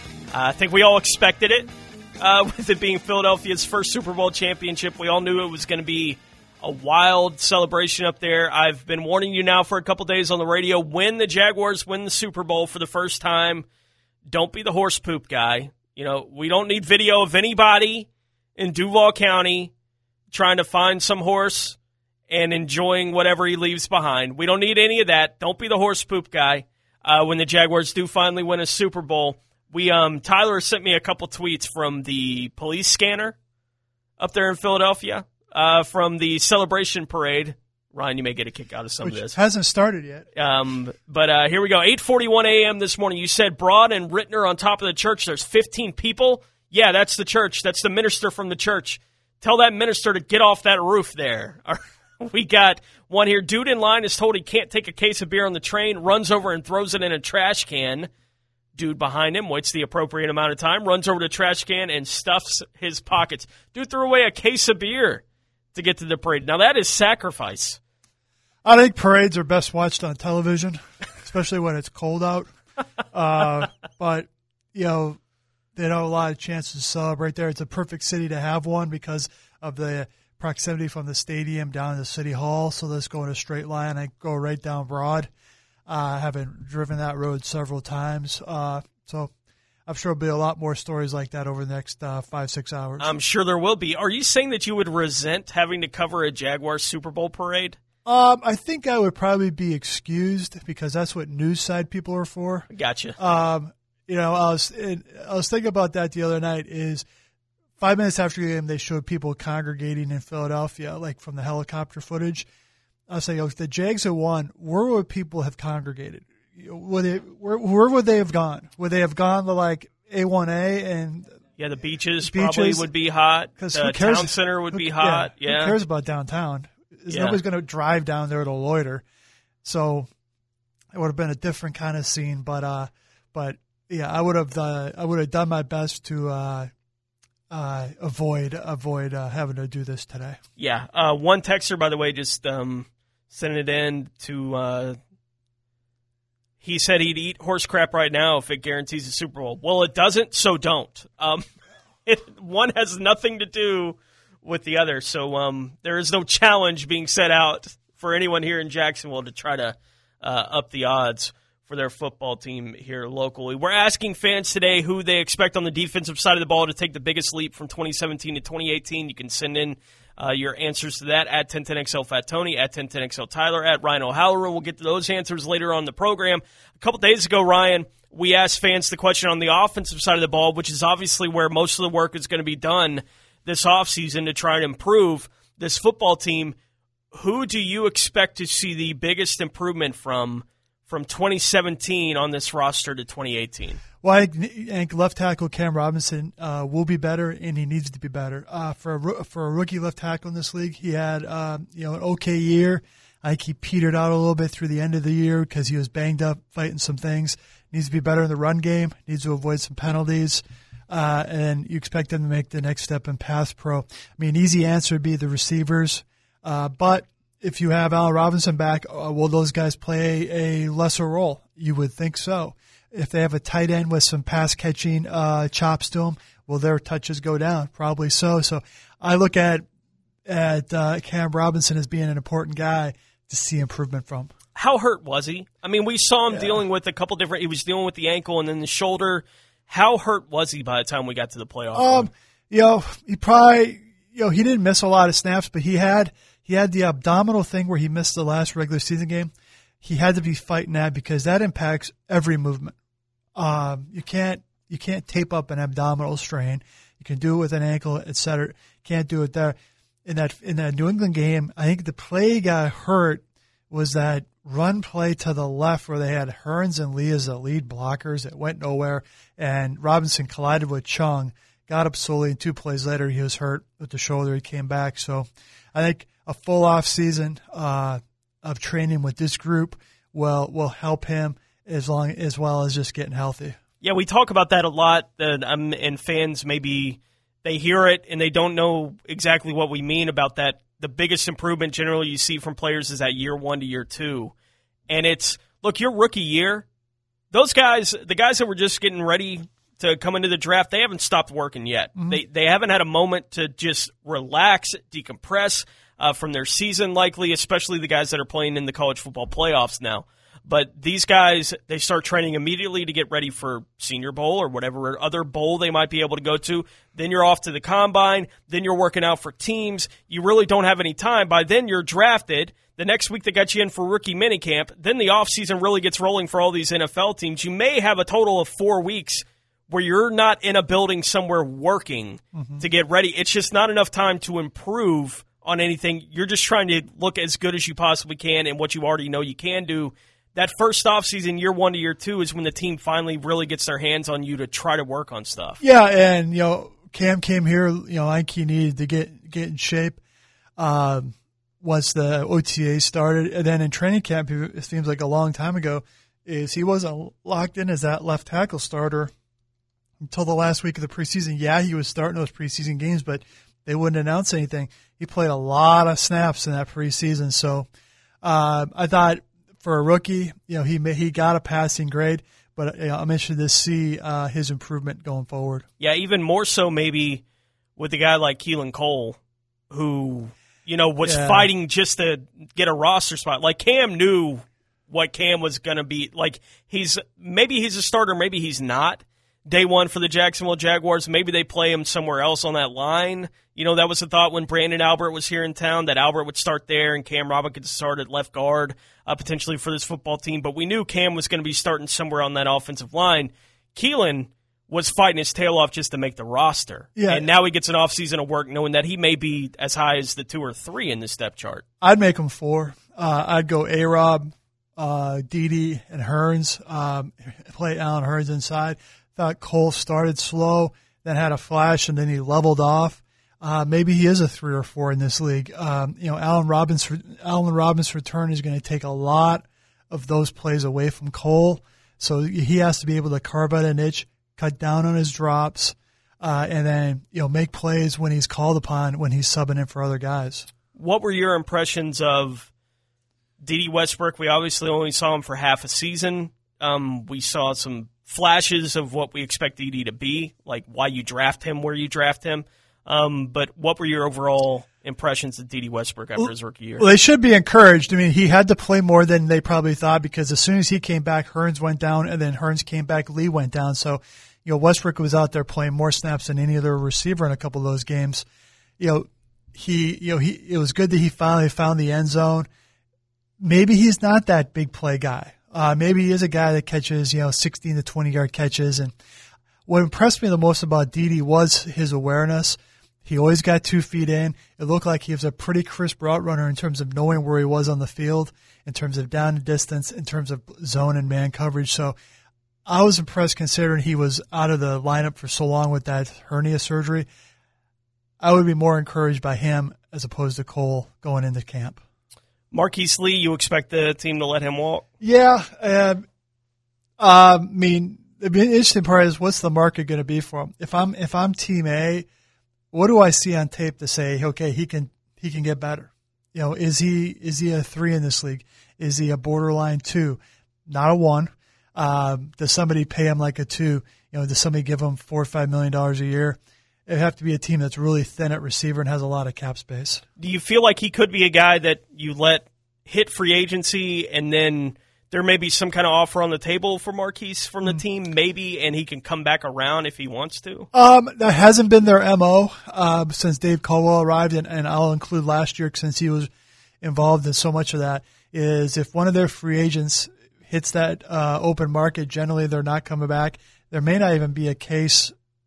[SPEAKER 10] I think we all expected it. Uh, with it being Philadelphia's first Super Bowl championship, we all knew it was going to be a wild celebration up there. I've been warning you now for a couple days on the radio, when the Jaguars win the Super Bowl for the first time, don't be the horse poop guy. You know, we don't need video of anybody in Duval County trying to find some horse and enjoying whatever he leaves behind. We don't need any of that. Don't be the horse poop guy uh, when the Jaguars do finally win a Super Bowl. We um, Tyler sent me a couple tweets from the police scanner up there in Philadelphia. Uh, from the celebration parade. Ryan, you may get a kick out of some
[SPEAKER 11] Which
[SPEAKER 10] of this.
[SPEAKER 11] Hasn't started yet.
[SPEAKER 10] Um, but uh, here we go. eight forty-one a.m. this morning. You said Broad and Rittner on top of the church. There's fifteen people. Yeah, that's the church. That's the minister from the church. Tell that minister to get off that roof there. We got one here. Dude in line is told he can't take a case of beer on the train, runs over and throws it in a trash can. Dude behind him waits the appropriate amount of time, runs over to the trash can and stuffs his pockets. Dude threw away a case of beer to get to the parade. Now, that is sacrifice.
[SPEAKER 11] I think parades are best watched on television, especially when it's cold out. Uh, but, you know, they don't have a lot of chances to celebrate there. It's a perfect city to have one because of the proximity from the stadium down to City Hall. So let's go in a straight line and go right down Broad. I uh, haven't driven that road several times. Uh, so I'm sure there'll be a lot more stories like that over the next uh, five, six hours.
[SPEAKER 10] I'm sure there will be. Are you saying that you would resent having to cover a Jaguars Super Bowl parade?
[SPEAKER 11] Um, I think I would probably be excused because that's what news side people are for.
[SPEAKER 10] Gotcha.
[SPEAKER 11] Um, you know, I was I was thinking about that the other night. Is five minutes after the game, they showed people congregating in Philadelphia, like from the helicopter footage. I was saying, if the Jags had won, where would people have congregated? Would they, where, where would they have gone? Would they have gone to like A one A and
[SPEAKER 10] yeah, the beaches,
[SPEAKER 11] beaches
[SPEAKER 10] probably would be hot.
[SPEAKER 11] Because
[SPEAKER 10] the
[SPEAKER 11] who cares?
[SPEAKER 10] Town center would
[SPEAKER 11] who,
[SPEAKER 10] be hot. Yeah,
[SPEAKER 11] yeah,
[SPEAKER 10] yeah.
[SPEAKER 11] Who cares about downtown?
[SPEAKER 10] Yeah.
[SPEAKER 11] Nobody's going to drive down there to loiter. So it would have been a different kind of scene. But uh, but yeah, I would have uh, I would have done my best to uh, uh, avoid avoid uh, having to do this today.
[SPEAKER 10] Yeah. Uh, one texter, by the way, just um, sending it in to. Uh, He said he'd eat horse crap right now if it guarantees a Super Bowl. Well, it doesn't, so don't. Um, it, one has nothing to do with the other. So um, there is no challenge being set out for anyone here in Jacksonville to try to uh, up the odds for their football team here locally. We're asking fans today who they expect on the defensive side of the ball to take the biggest leap from twenty seventeen to twenty eighteen. You can send in Uh, your answers to that at ten ten X L Fat Tony, at ten ten X L Tyler, at Ryan O'Halloran. We'll get to those answers later on in the program. A couple days ago, Ryan, we asked fans the question on the offensive side of the ball, which is obviously where most of the work is going to be done this offseason to try and improve this football team. Who do you expect to see the biggest improvement from from twenty seventeen on this roster to twenty eighteen?
[SPEAKER 11] Well, I think left tackle Cam Robinson uh, will be better, and he needs to be better. Uh, for a for a rookie left tackle in this league, he had uh, you know an okay year. I think he petered out a little bit through the end of the year because he was banged up fighting some things. Needs to be better in the run game. Needs to avoid some penalties, uh, and you expect him to make the next step in pass pro. I mean, an easy answer would be the receivers, uh, but if you have Allen Robinson back, uh, will those guys play a lesser role? You would think so. If they have a tight end with some pass-catching uh, chops to them, will their touches go down? Probably so. So I look at at uh, Cam Robinson as being an important guy to see improvement from.
[SPEAKER 10] How hurt was he? I mean, we saw him
[SPEAKER 11] yeah.
[SPEAKER 10] dealing with a couple different – he was dealing with the ankle and then the shoulder. How hurt was he by the time we got to the playoff?
[SPEAKER 11] Um, you know, he probably – you know, he didn't miss a lot of snaps, but he had he had the abdominal thing where he missed the last regular season game. he had to be fighting that because that impacts every movement. Um, you can't you can't tape up an abdominal strain. You can do it with an ankle, et cetera. Can't do it there. In that in that New England game, I think the play he got hurt was that run play to the left where they had Hearns and Lee as the lead blockers. It went nowhere, and Robinson collided with Chung, got up slowly, and two plays later he was hurt with the shoulder. He came back. So I think a full off season uh, of training with this group will will help him as long as well as just getting healthy.
[SPEAKER 10] Yeah, we talk about that a lot, that um, and fans maybe they hear it and they don't know exactly what we mean about that. The biggest improvement generally you see from players is that year one to year two. And it's, look, your rookie year, those guys, the guys that were just getting ready to come into the draft, they haven't stopped working yet. Mm-hmm. They they haven't had a moment to just relax, decompress uh, from their season likely, especially the guys that are playing in the college football playoffs now. But these guys, they start training immediately to get ready for Senior Bowl or whatever other bowl they might be able to go to. Then you're off to the combine. Then you're working out for teams. You really don't have any time. By then you're drafted. The next week they got you in for rookie minicamp. Then the offseason really gets rolling for all these N F L teams. You may have a total of four weeks where you're not in a building somewhere working mm-hmm. to get ready. It's just not enough time to improve on anything. You're just trying to look as good as you possibly can and what you already know you can do. That first offseason, year one to year two, is when the team finally really gets their hands on you to try to work on stuff.
[SPEAKER 11] Yeah, and, you know, Cam came here, you know, I think he needed to get, get in shape um, once the O T A started. And then in training camp, it seems like a long time ago, is he wasn't locked in as that left tackle starter until the last week of the preseason. Yeah, he was starting those preseason games, but they wouldn't announce anything. He played a lot of snaps in that preseason. So uh, I thought – for a rookie, you know, he he got a passing grade, but you know, I'm interested to see uh, his improvement going forward.
[SPEAKER 10] Yeah, even more so maybe with a guy like Keelan Cole, who, you know, was yeah. fighting just to get a roster spot. Like, Cam knew what Cam was going to be. Like, he's maybe he's a starter, maybe he's not. Day one for the Jacksonville Jaguars, maybe they play him somewhere else on that line. You know, that was the thought when Brandon Albert was here in town, that Albert would start there and Cam Robinson could start at left guard uh, potentially for this football team. But we knew Cam was going to be starting somewhere on that offensive line. Keelan was fighting his tail off just to make the roster. Yeah. And now he gets an offseason of work knowing that he may be as high as the two or three in this depth chart.
[SPEAKER 11] I'd make him four. Uh, I'd go A-Rob, uh, Dede, and Hearns, um, play Allen Hearns inside. Thought Cole started slow, then had a flash, and then he leveled off. Uh, maybe he is a three or four in this league. Um, you know, Allen Robinson, Allen Robinson's return is going to take a lot of those plays away from Cole. So he has to be able to carve out a niche, cut down on his drops, uh, and then, you know, make plays when he's called upon, when he's subbing in for other guys.
[SPEAKER 10] What were your impressions of Dede Westbrook? We obviously only saw him for half a season. Um, we saw some flashes of what we expect Dede to be, like why you draft him, where you draft him. Um, but what were your overall impressions of Dede Westbrook after his rookie year?
[SPEAKER 11] Well, they should be encouraged. I mean, he had to play more than they probably thought because as soon as he came back, Hearns went down, and then Hearns came back, Lee went down. So, you know, Westbrook was out there playing more snaps than any other receiver in a couple of those games. You know, he, you know, he, it was good that he finally found the end zone. Maybe he's not that big play guy. Uh, maybe he is a guy that catches, you know, sixteen to twenty yard catches. And what impressed me the most about Dede was his awareness. He always got two feet in. It looked like he was a pretty crisp route runner in terms of knowing where he was on the field, in terms of down and distance, in terms of zone and man coverage. So I was impressed considering he was out of the lineup for so long with that hernia surgery. I would be more encouraged by him as opposed to Cole going into camp.
[SPEAKER 10] Marquise Lee, you expect the team to let him walk?
[SPEAKER 11] Yeah. Uh, uh, I mean, the interesting part is what's the market going to be for him? If I'm if I'm Team A, what do I see on tape to say, okay, he can he can get better? You know, is he is he a three in this league? Is he a borderline two? Not a one. Uh, does somebody pay him like a two? You know, does somebody give him four or five million dollars a year? It'd have to be a team that's really thin at receiver and has a lot of cap space.
[SPEAKER 10] Do you feel like he could be a guy that you let hit free agency and then there may be some kind of offer on the table for Marquise from the mm. team, maybe, and he can come back around if he wants to?
[SPEAKER 11] Um, that hasn't been their M O uh, since Dave Caldwell arrived, and, and I'll include last year since he was involved in so much of that. is if one of their free agents hits that uh, open market, generally they're not coming back. There may not even be a case.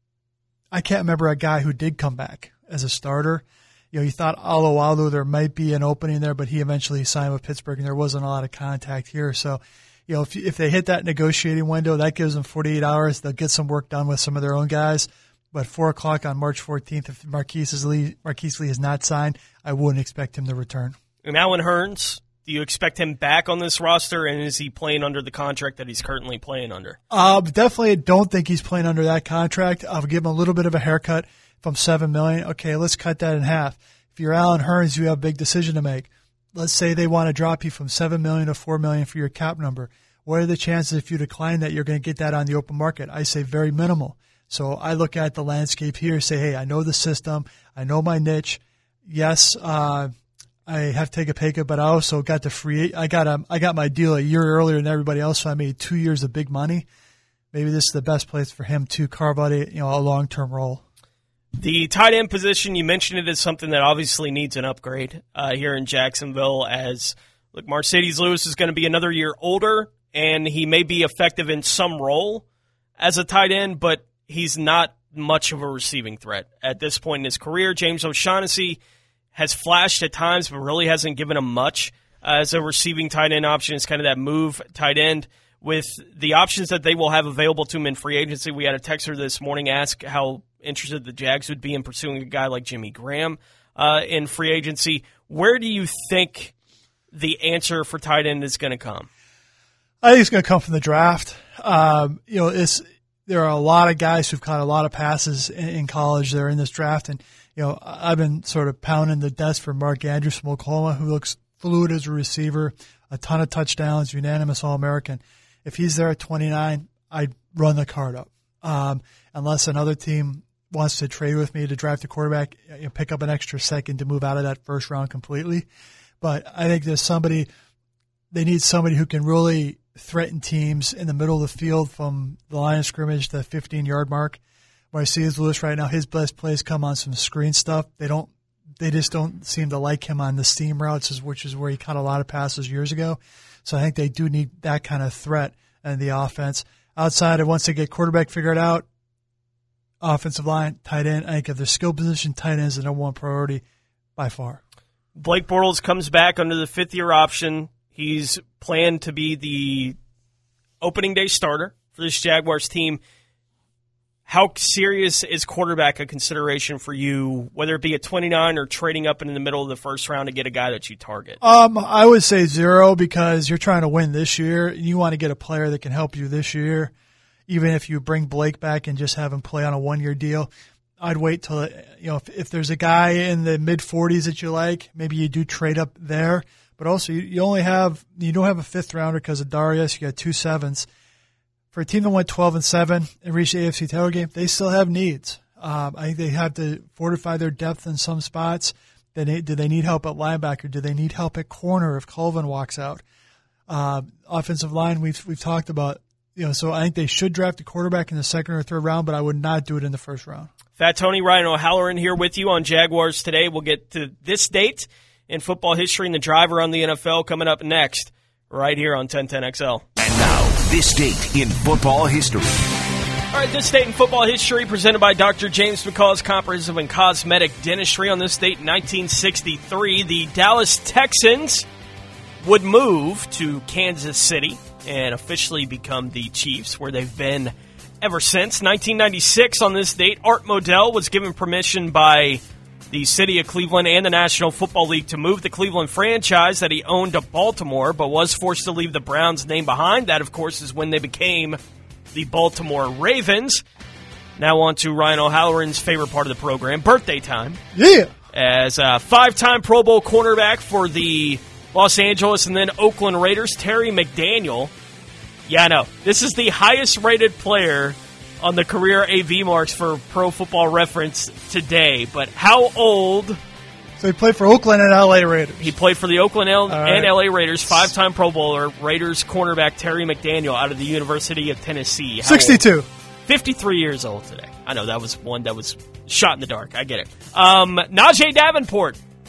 [SPEAKER 11] I can't remember a guy who did come back as a starter. You know, you thought Alualu, there might be an opening there, but he eventually signed with Pittsburgh, and there wasn't a lot of contact here. So, you know, if if they hit that negotiating window, that gives them forty-eight hours. They'll get some work done with some of their own guys. But four o'clock on March fourteenth, if Marquise Lee, Marquise Lee is not signed, I wouldn't expect him to return.
[SPEAKER 10] And Alan Hearns, do you expect him back on this roster, and is he playing under the contract that he's currently playing under?
[SPEAKER 11] Uh, definitely don't think he's playing under that contract. I'll give him a little bit of a haircut from seven million dollars. Okay, let's cut that in half. If you're Alan Hearns, you have a big decision to make. Let's say they want to drop you from seven million dollars to four million dollars for your cap number. What are the chances if you decline that you're going to get that on the open market? I say very minimal. So I look at the landscape here, say, hey, I know the system. I know my niche. Yes, uh, I have to take a pay cut, but I also got the free. I got a, I got my deal a year earlier than everybody else, so I made two years of big money. Maybe this is the best place for him to carve out a, you know, a long-term role.
[SPEAKER 10] The tight end position, you mentioned it as something that obviously needs an upgrade uh, here in Jacksonville. As look, Mercedes Lewis is going to be another year older, and he may be effective in some role as a tight end, but he's not much of a receiving threat at this point in his career. James O'Shaughnessy has flashed at times, but really hasn't given him much uh, as a receiving tight end option. It's kind of that move tight end. With the options that they will have available to him in free agency, we had a texter this morning ask how interested the Jags would be in pursuing a guy like Jimmy Graham uh, in free agency. Where do you think the answer for tight end is going to come?
[SPEAKER 11] I think it's going to come from the draft. Um, you know, it's there are a lot of guys who've caught a lot of passes in, in college. They're in this draft, and you know, I've been sort of pounding the desk for Mark Andrews from Oklahoma, who looks fluid as a receiver, a ton of touchdowns, unanimous All-American. If he's there at twenty-nine, I'd run the card up. Um, unless another team wants to trade with me to draft a quarterback, you know, pick up an extra second to move out of that first round completely. But I think there's somebody, they need somebody who can really threaten teams in the middle of the field from the line of scrimmage to the fifteen-yard mark. Where I see is Lewis right now, his best plays come on some screen stuff. They don't, they just don't seem to like him on the seam routes, which is where he caught a lot of passes years ago. So I think they do need that kind of threat in the offense. Outside of once they get quarterback figured out, offensive line, tight end, I think if their skill position, tight end is the number one priority by far.
[SPEAKER 10] Blake Bortles comes back under the fifth-year option. He's planned to be the opening day starter for this Jaguars team. How serious is quarterback a consideration for you, whether it be at twenty-nine or trading up in the middle of the first round to get a guy that you target?
[SPEAKER 11] Um, I would say zero because you're trying to win this year. You want to get a player that can help you this year. Even if you bring Blake back and just have him play on a one-year deal, I'd wait till, you know, if, if there's a guy in the mid-forties that you like, maybe you do trade up there. But also, you, you only have, you don't have a fifth rounder because of Darius. You got two sevens. For a team that went twelve and seven and reached the A F C title game, they still have needs. Um, I think they have to fortify their depth in some spots. They need, do they need help at linebacker? Do they need help at corner if Colvin walks out? Uh, offensive line, we've we've talked about. You know, so I think they should draft a quarterback in the second or third round, but I would not do it in the first round.
[SPEAKER 10] Fat Tony, Ryan O'Halloran here with you on Jaguars Today. We'll get to this date in football history and the driver on the N F L coming up next, right here on ten ten X L.
[SPEAKER 9] And now, this date in football history.
[SPEAKER 10] All right, this date in football history presented by Doctor James McCall's Comprehensive and Cosmetic Dentistry. On this date in nineteen sixty-three, the Dallas Texans would move to Kansas City and officially become the Chiefs, where they've been ever since. nineteen ninety-six, on this date, Art Modell was given permission by the city of Cleveland and the National Football League to move the Cleveland franchise that he owned to Baltimore, but was forced to leave the Browns name behind. That, of course, is when they became the Baltimore Ravens. Now on to Ryan O'Halloran's favorite part of the program, birthday time.
[SPEAKER 11] Yeah!
[SPEAKER 10] As a five-time Pro Bowl cornerback for the Los Angeles and then Oakland Raiders, Terry McDaniel. Yeah, I know. This is the highest-rated player on the career A V marks for Pro Football Reference today. But how old?
[SPEAKER 11] So he played for Oakland and L A Raiders.
[SPEAKER 10] He played for the Oakland L-
[SPEAKER 11] right.
[SPEAKER 10] and L A Raiders, five-time Pro Bowler, Raiders cornerback Terry McDaniel out of the University of Tennessee. How
[SPEAKER 11] sixty-two.
[SPEAKER 10] Old? fifty-three years old today. I know, that was one that was shot in the dark. I get it. Um, Najee Davenport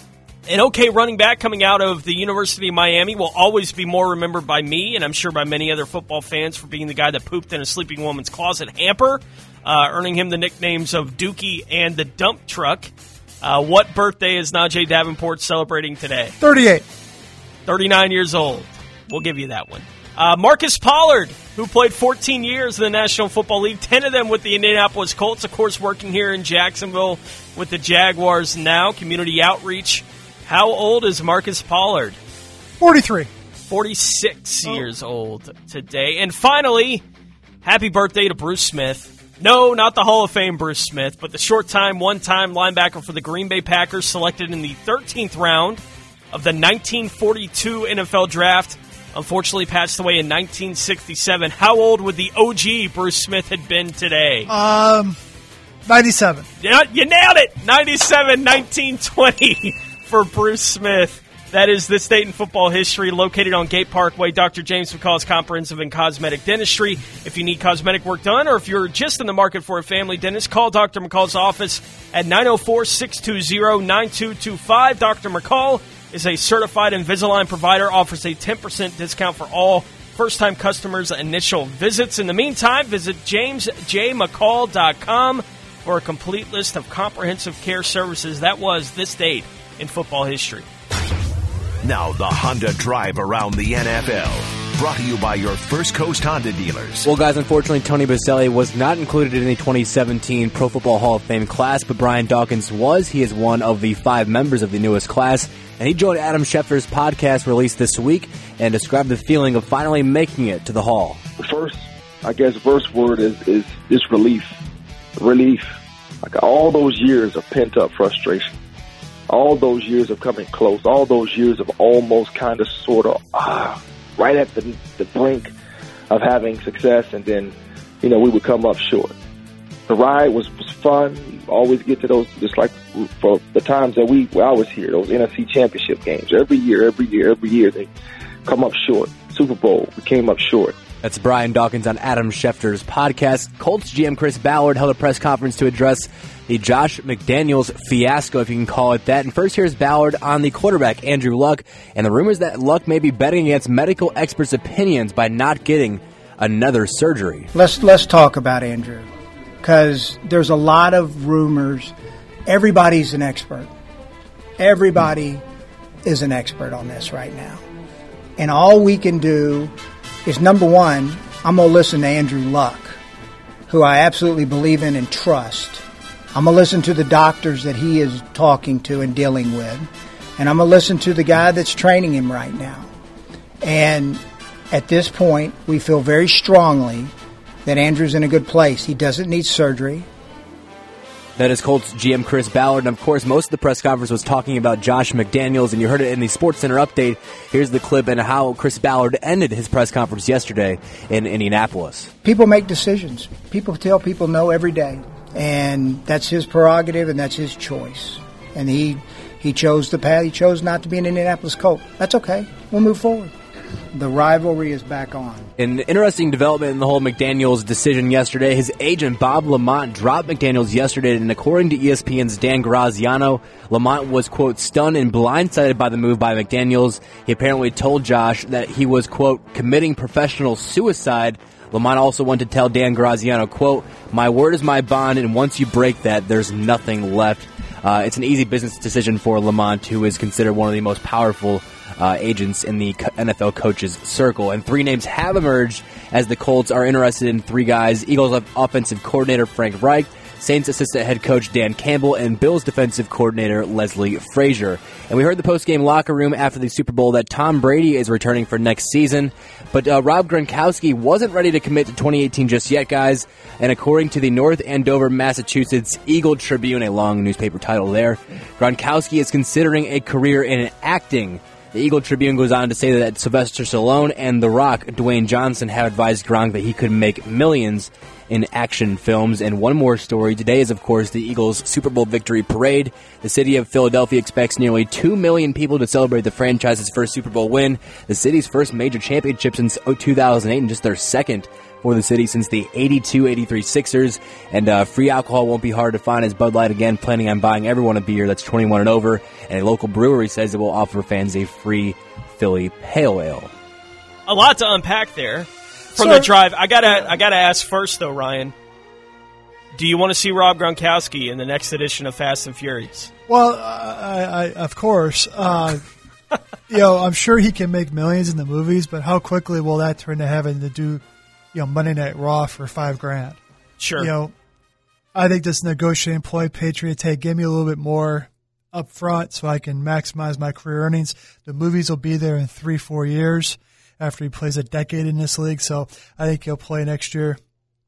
[SPEAKER 10] An okay running back coming out of the University of Miami will always be more remembered by me, and I'm sure by many other football fans, for being the guy that pooped in a sleeping woman's closet hamper, uh, earning him the nicknames of Dookie and the Dump Truck. Uh, what birthday is Najee Davenport celebrating today?
[SPEAKER 11] thirty-eight.
[SPEAKER 10] thirty-nine years old. We'll give you that one. Uh, Marcus Pollard, who played fourteen years in the National Football League, ten of them with the Indianapolis Colts, of course, working here in Jacksonville with the Jaguars now, community outreach. How old is Marcus Pollard?
[SPEAKER 11] forty-three.
[SPEAKER 10] forty-six oh. years old today. And finally, happy birthday to Bruce Smith. No, not the Hall of Fame Bruce Smith, but the short-time, one-time linebacker for the Green Bay Packers, selected in the thirteenth round of the nineteen forty-two N F L Draft. Unfortunately passed away in nineteen sixty-seven. How old would the O G Bruce Smith have been today?
[SPEAKER 11] Um, ninety-seven.
[SPEAKER 10] Yeah, you nailed it! ninety-seven, nineteen twenty for Bruce Smith. That is This Date in Football History, located on Gate Parkway. Doctor James McCall's Comprehensive and Cosmetic Dentistry. If you need cosmetic work done, or if you're just in the market for a family dentist, call Doctor McCall's office at nine oh four, six two zero, nine two two five. Doctor McCall is a certified Invisalign provider, offers a ten percent discount for all first-time customers' initial visits. In the meantime, visit james j mccall dot com for a complete list of comprehensive care services. That was This Date in Football History.
[SPEAKER 9] Now the Honda Drive around the N F L. Brought to you by your First Coast Honda dealers.
[SPEAKER 17] Well, guys, unfortunately, Tony Boselli was not included in the twenty seventeen Pro Football Hall of Fame class, but Brian Dawkins was. He is one of the five members of the newest class, and he joined Adam Schefter's podcast released this week and described the feeling of finally making it to the Hall.
[SPEAKER 18] The first, I guess, first word is, is, is relief. Relief. Like all those years of pent-up frustration. All those years of coming close, all those years of almost kind of sort of ah, right at the, the brink of having success, and then, you know, we would come up short. The ride was, was fun. We always get to those, just like for the times that we, well, I was here, those N F C championship games. Every year, every year, every year, they come up short. Super Bowl, we came up short.
[SPEAKER 17] That's Brian Dawkins on Adam Schefter's podcast. Colts G M Chris Ballard held a press conference to address the Josh McDaniels fiasco, if you can call it that. And first, here's Ballard on the quarterback, Andrew Luck, and the rumors that Luck may be betting against medical experts' opinions by not getting another surgery.
[SPEAKER 19] Let's let's talk about Andrew, because there's a lot of rumors. Everybody's an expert. Everybody is an expert on this right now. And all we can do is, number one, I'm going to listen to Andrew Luck, who I absolutely believe in and trust. I'm going to listen to the doctors that he is talking to and dealing with. And I'm going to listen to the guy that's training him right now. And at this point, we feel very strongly that Andrew's in a good place. He doesn't need surgery.
[SPEAKER 17] That is Colts G M Chris Ballard. And, of course, most of the press conference was talking about Josh McDaniels, and you heard it in the SportsCenter update. Here's the clip and how Chris Ballard ended his press conference yesterday in Indianapolis.
[SPEAKER 19] People make decisions. People tell people no every day. And that's his prerogative, and that's his choice. And he he chose the path. He chose not to be an Indianapolis Colt. That's okay. We'll move forward. The rivalry is back on.
[SPEAKER 17] An interesting development in the whole McDaniels decision yesterday. His agent, Bob Lamont, dropped McDaniels yesterday, and according to E S P N's Dan Graziano, Lamont was, quote, stunned and blindsided by the move by McDaniels. He apparently told Josh that he was, quote, committing professional suicide. Lamont also went to tell Dan Graziano, quote, my word is my bond, and once you break that, there's nothing left. Uh, it's an easy business decision for Lamont, who is considered one of the most powerful uh, agents in the N F L coaches circle. And three names have emerged as the Colts are interested in three guys: Eagles offensive coordinator Frank Reich, Saints assistant head coach Dan Campbell, and Bills defensive coordinator Leslie Frazier. And we heard the post-game locker room after the Super Bowl that Tom Brady is returning for next season. But uh, Rob Gronkowski wasn't ready to commit to twenty eighteen just yet, guys. And according to the North Andover, Massachusetts Eagle Tribune, a long newspaper title there, Gronkowski is considering a career in acting. The Eagle Tribune goes on to say that Sylvester Stallone and The Rock, Dwayne Johnson, have advised Gronk that he could make millions in action films. And one more story today is, of course, the Eagles' Super Bowl victory parade. The city of Philadelphia expects nearly two million people to celebrate the franchise's first Super Bowl win, the city's first major championship since two thousand eight, and just their second for the city since the eighty-two eighty-three Sixers. And uh, free alcohol won't be hard to find, as Bud Light again planning on buying everyone a beer that's twenty-one and over. And a local brewery says it will offer fans a free Philly Pale Ale.
[SPEAKER 10] A lot to unpack there from
[SPEAKER 11] So-
[SPEAKER 10] the drive. I gotta, I gotta ask first though, Ryan. Do you want to see Rob Gronkowski in the next edition of Fast and Furious?
[SPEAKER 11] Well, I, I, of course. Uh, you know, I'm sure he can make millions in the movies, but how quickly will that turn to having to do, you know, Monday Night Raw for five grand?
[SPEAKER 10] Sure.
[SPEAKER 11] You know, I think this negotiating ploy, Patriot, hey, give me a little bit more up front so I can maximize my career earnings. The movies will be there in three, four years after he plays a decade in this league, so I think he'll play next year.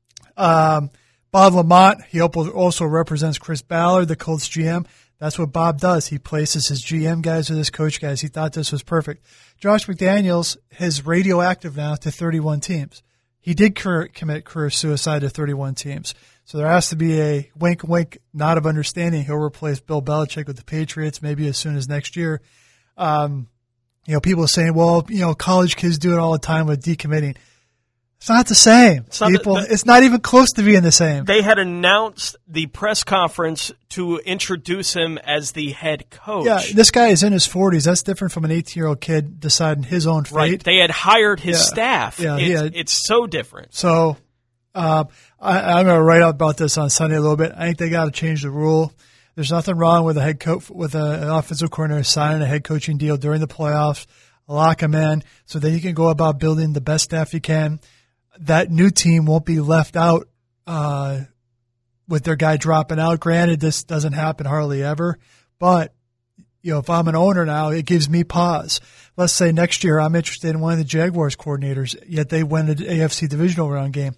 [SPEAKER 11] Um, Bob Lamont, he also represents Chris Ballard, the Colts G M. That's what Bob does. He places his G M guys with his coach guys. He thought this was perfect. Josh McDaniels is radioactive now to thirty-one teams. He did career, commit career suicide to thirty-one teams. So there has to be a wink, wink, nod of understanding. He'll replace Bill Belichick with the Patriots maybe as soon as next year. Um, you know, people are saying, well, you know, college kids do it all the time with decommitting. It's not the same.
[SPEAKER 10] It's not
[SPEAKER 11] People,
[SPEAKER 10] the- the-
[SPEAKER 11] it's not even close to being the same.
[SPEAKER 10] They had announced the press conference to introduce him as the head coach.
[SPEAKER 11] Yeah, this guy is in his forties. That's different from an eighteen-year-old kid deciding his own fate.
[SPEAKER 10] Right. They had hired his
[SPEAKER 11] Yeah.
[SPEAKER 10] staff.
[SPEAKER 11] Yeah, he
[SPEAKER 10] it's,
[SPEAKER 11] had-
[SPEAKER 10] it's so different.
[SPEAKER 11] So uh, I, I'm going to write out about this on Sunday a little bit. I think they got to change the rule. There's nothing wrong with a head coach, with a, an offensive coordinator signing a head coaching deal during the playoffs. Lock him in so then you can go about building the best staff you can. That new team won't be left out uh, with their guy dropping out. Granted, this doesn't happen hardly ever, but you know, if I'm an owner now, it gives me pause. Let's say next year I'm interested in one of the Jaguars coordinators, yet they win an A F C divisional round game.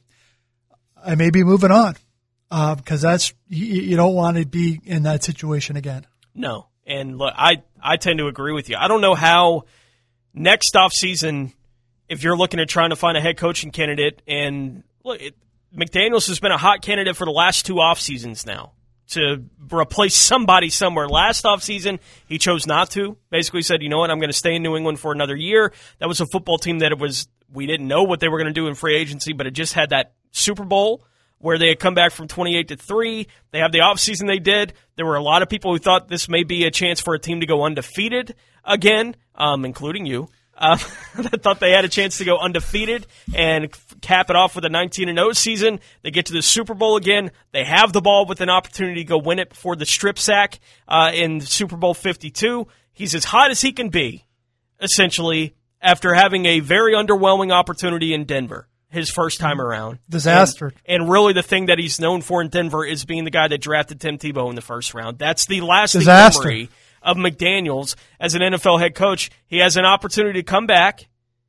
[SPEAKER 11] I may be moving on uh, because that's you, you don't want to be in that situation again.
[SPEAKER 10] No. And look, I, I tend to agree with you. I don't know how next offseason, if you're looking at trying to find a head coaching candidate, and look, it, McDaniels has been a hot candidate for the last two off seasons now to replace somebody somewhere. Last offseason, he chose not to. Basically said, you know what, I'm going to stay in New England for another year. That was a football team that it was, we didn't know what they were going to do in free agency, but it just had that Super Bowl where they had come back from twenty-eight to three. They have the offseason they did. There were a lot of people who thought this may be a chance for a team to go undefeated again, um, including you. Uh, that thought they had a chance to go undefeated and cap it off with a nineteen and oh season. They get to the Super Bowl again. They have the ball with an opportunity to go win it before the strip sack uh, in Super Bowl fifty-two. He's as hot as he can be, essentially, after having a very underwhelming opportunity in Denver his first time around.
[SPEAKER 11] Disaster.
[SPEAKER 10] And, and really the thing that he's known for in Denver is being the guy that drafted Tim Tebow in the first round. That's the lasting
[SPEAKER 11] Disaster.
[SPEAKER 10] memory of McDaniels as an N F L head coach. He has an opportunity to come back,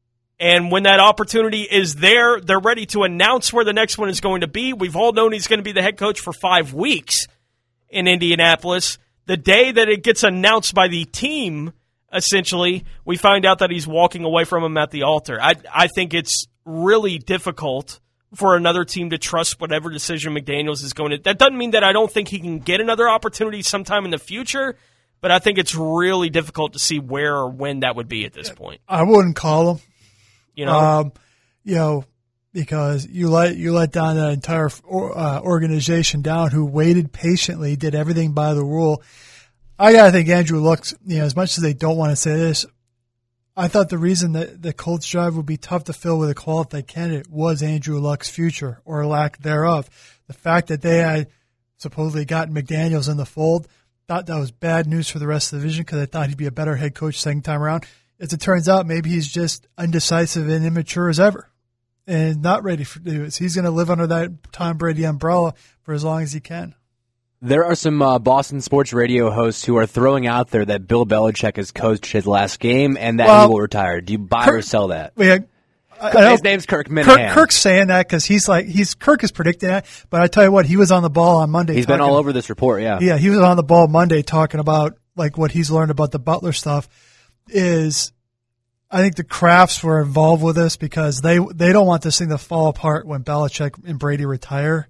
[SPEAKER 10] and when that opportunity is there, they're ready to announce where the next one is going to be. We've all known he's going to be the head coach for five weeks in Indianapolis. The day that it gets announced by the team, essentially, we find out that he's walking away from him at the altar. I, I think it's really difficult for another team to trust whatever decision McDaniels is going to. That doesn't mean that I don't think he can get another opportunity sometime in the future, but I think it's really difficult to see where or when that would be at this point.
[SPEAKER 11] I wouldn't call him.
[SPEAKER 10] You know,
[SPEAKER 11] um, you know, because you let you let down that entire uh, organization down, who waited patiently, did everything by the rule. I gotta think Andrew Luck's, you know, as much as they don't want to say this, I thought the reason that the Colts job would be tough to fill with a qualified candidate was Andrew Luck's future or lack thereof. The fact that they had supposedly gotten McDaniels in the fold, thought that was bad news for the rest of the division because I thought he'd be a better head coach second time around. As it turns out, maybe he's just undecisive and immature as ever and not ready for do it. So he's going to live under that Tom Brady umbrella for as long as he can.
[SPEAKER 17] There are some uh, Boston sports radio hosts who are throwing out there that Bill Belichick has coached his last game and that
[SPEAKER 11] Well,
[SPEAKER 17] he will retire. Do you buy
[SPEAKER 11] Kirk-
[SPEAKER 17] or sell that?
[SPEAKER 11] Yeah, I, I
[SPEAKER 17] His
[SPEAKER 11] know-
[SPEAKER 17] name's Kirk Minahan.
[SPEAKER 11] Kirk, Kirk's saying that because he's like he's Kirk is predicting that. But I tell you what, he was on the ball on Monday.
[SPEAKER 17] He's been
[SPEAKER 11] talking-
[SPEAKER 17] all over this report, yeah.
[SPEAKER 11] Yeah, he was on the ball Monday talking about like what he's learned about the Butler stuff. Is I think the Krafts were involved with this because they they don't want this thing to fall apart when Belichick and Brady retire.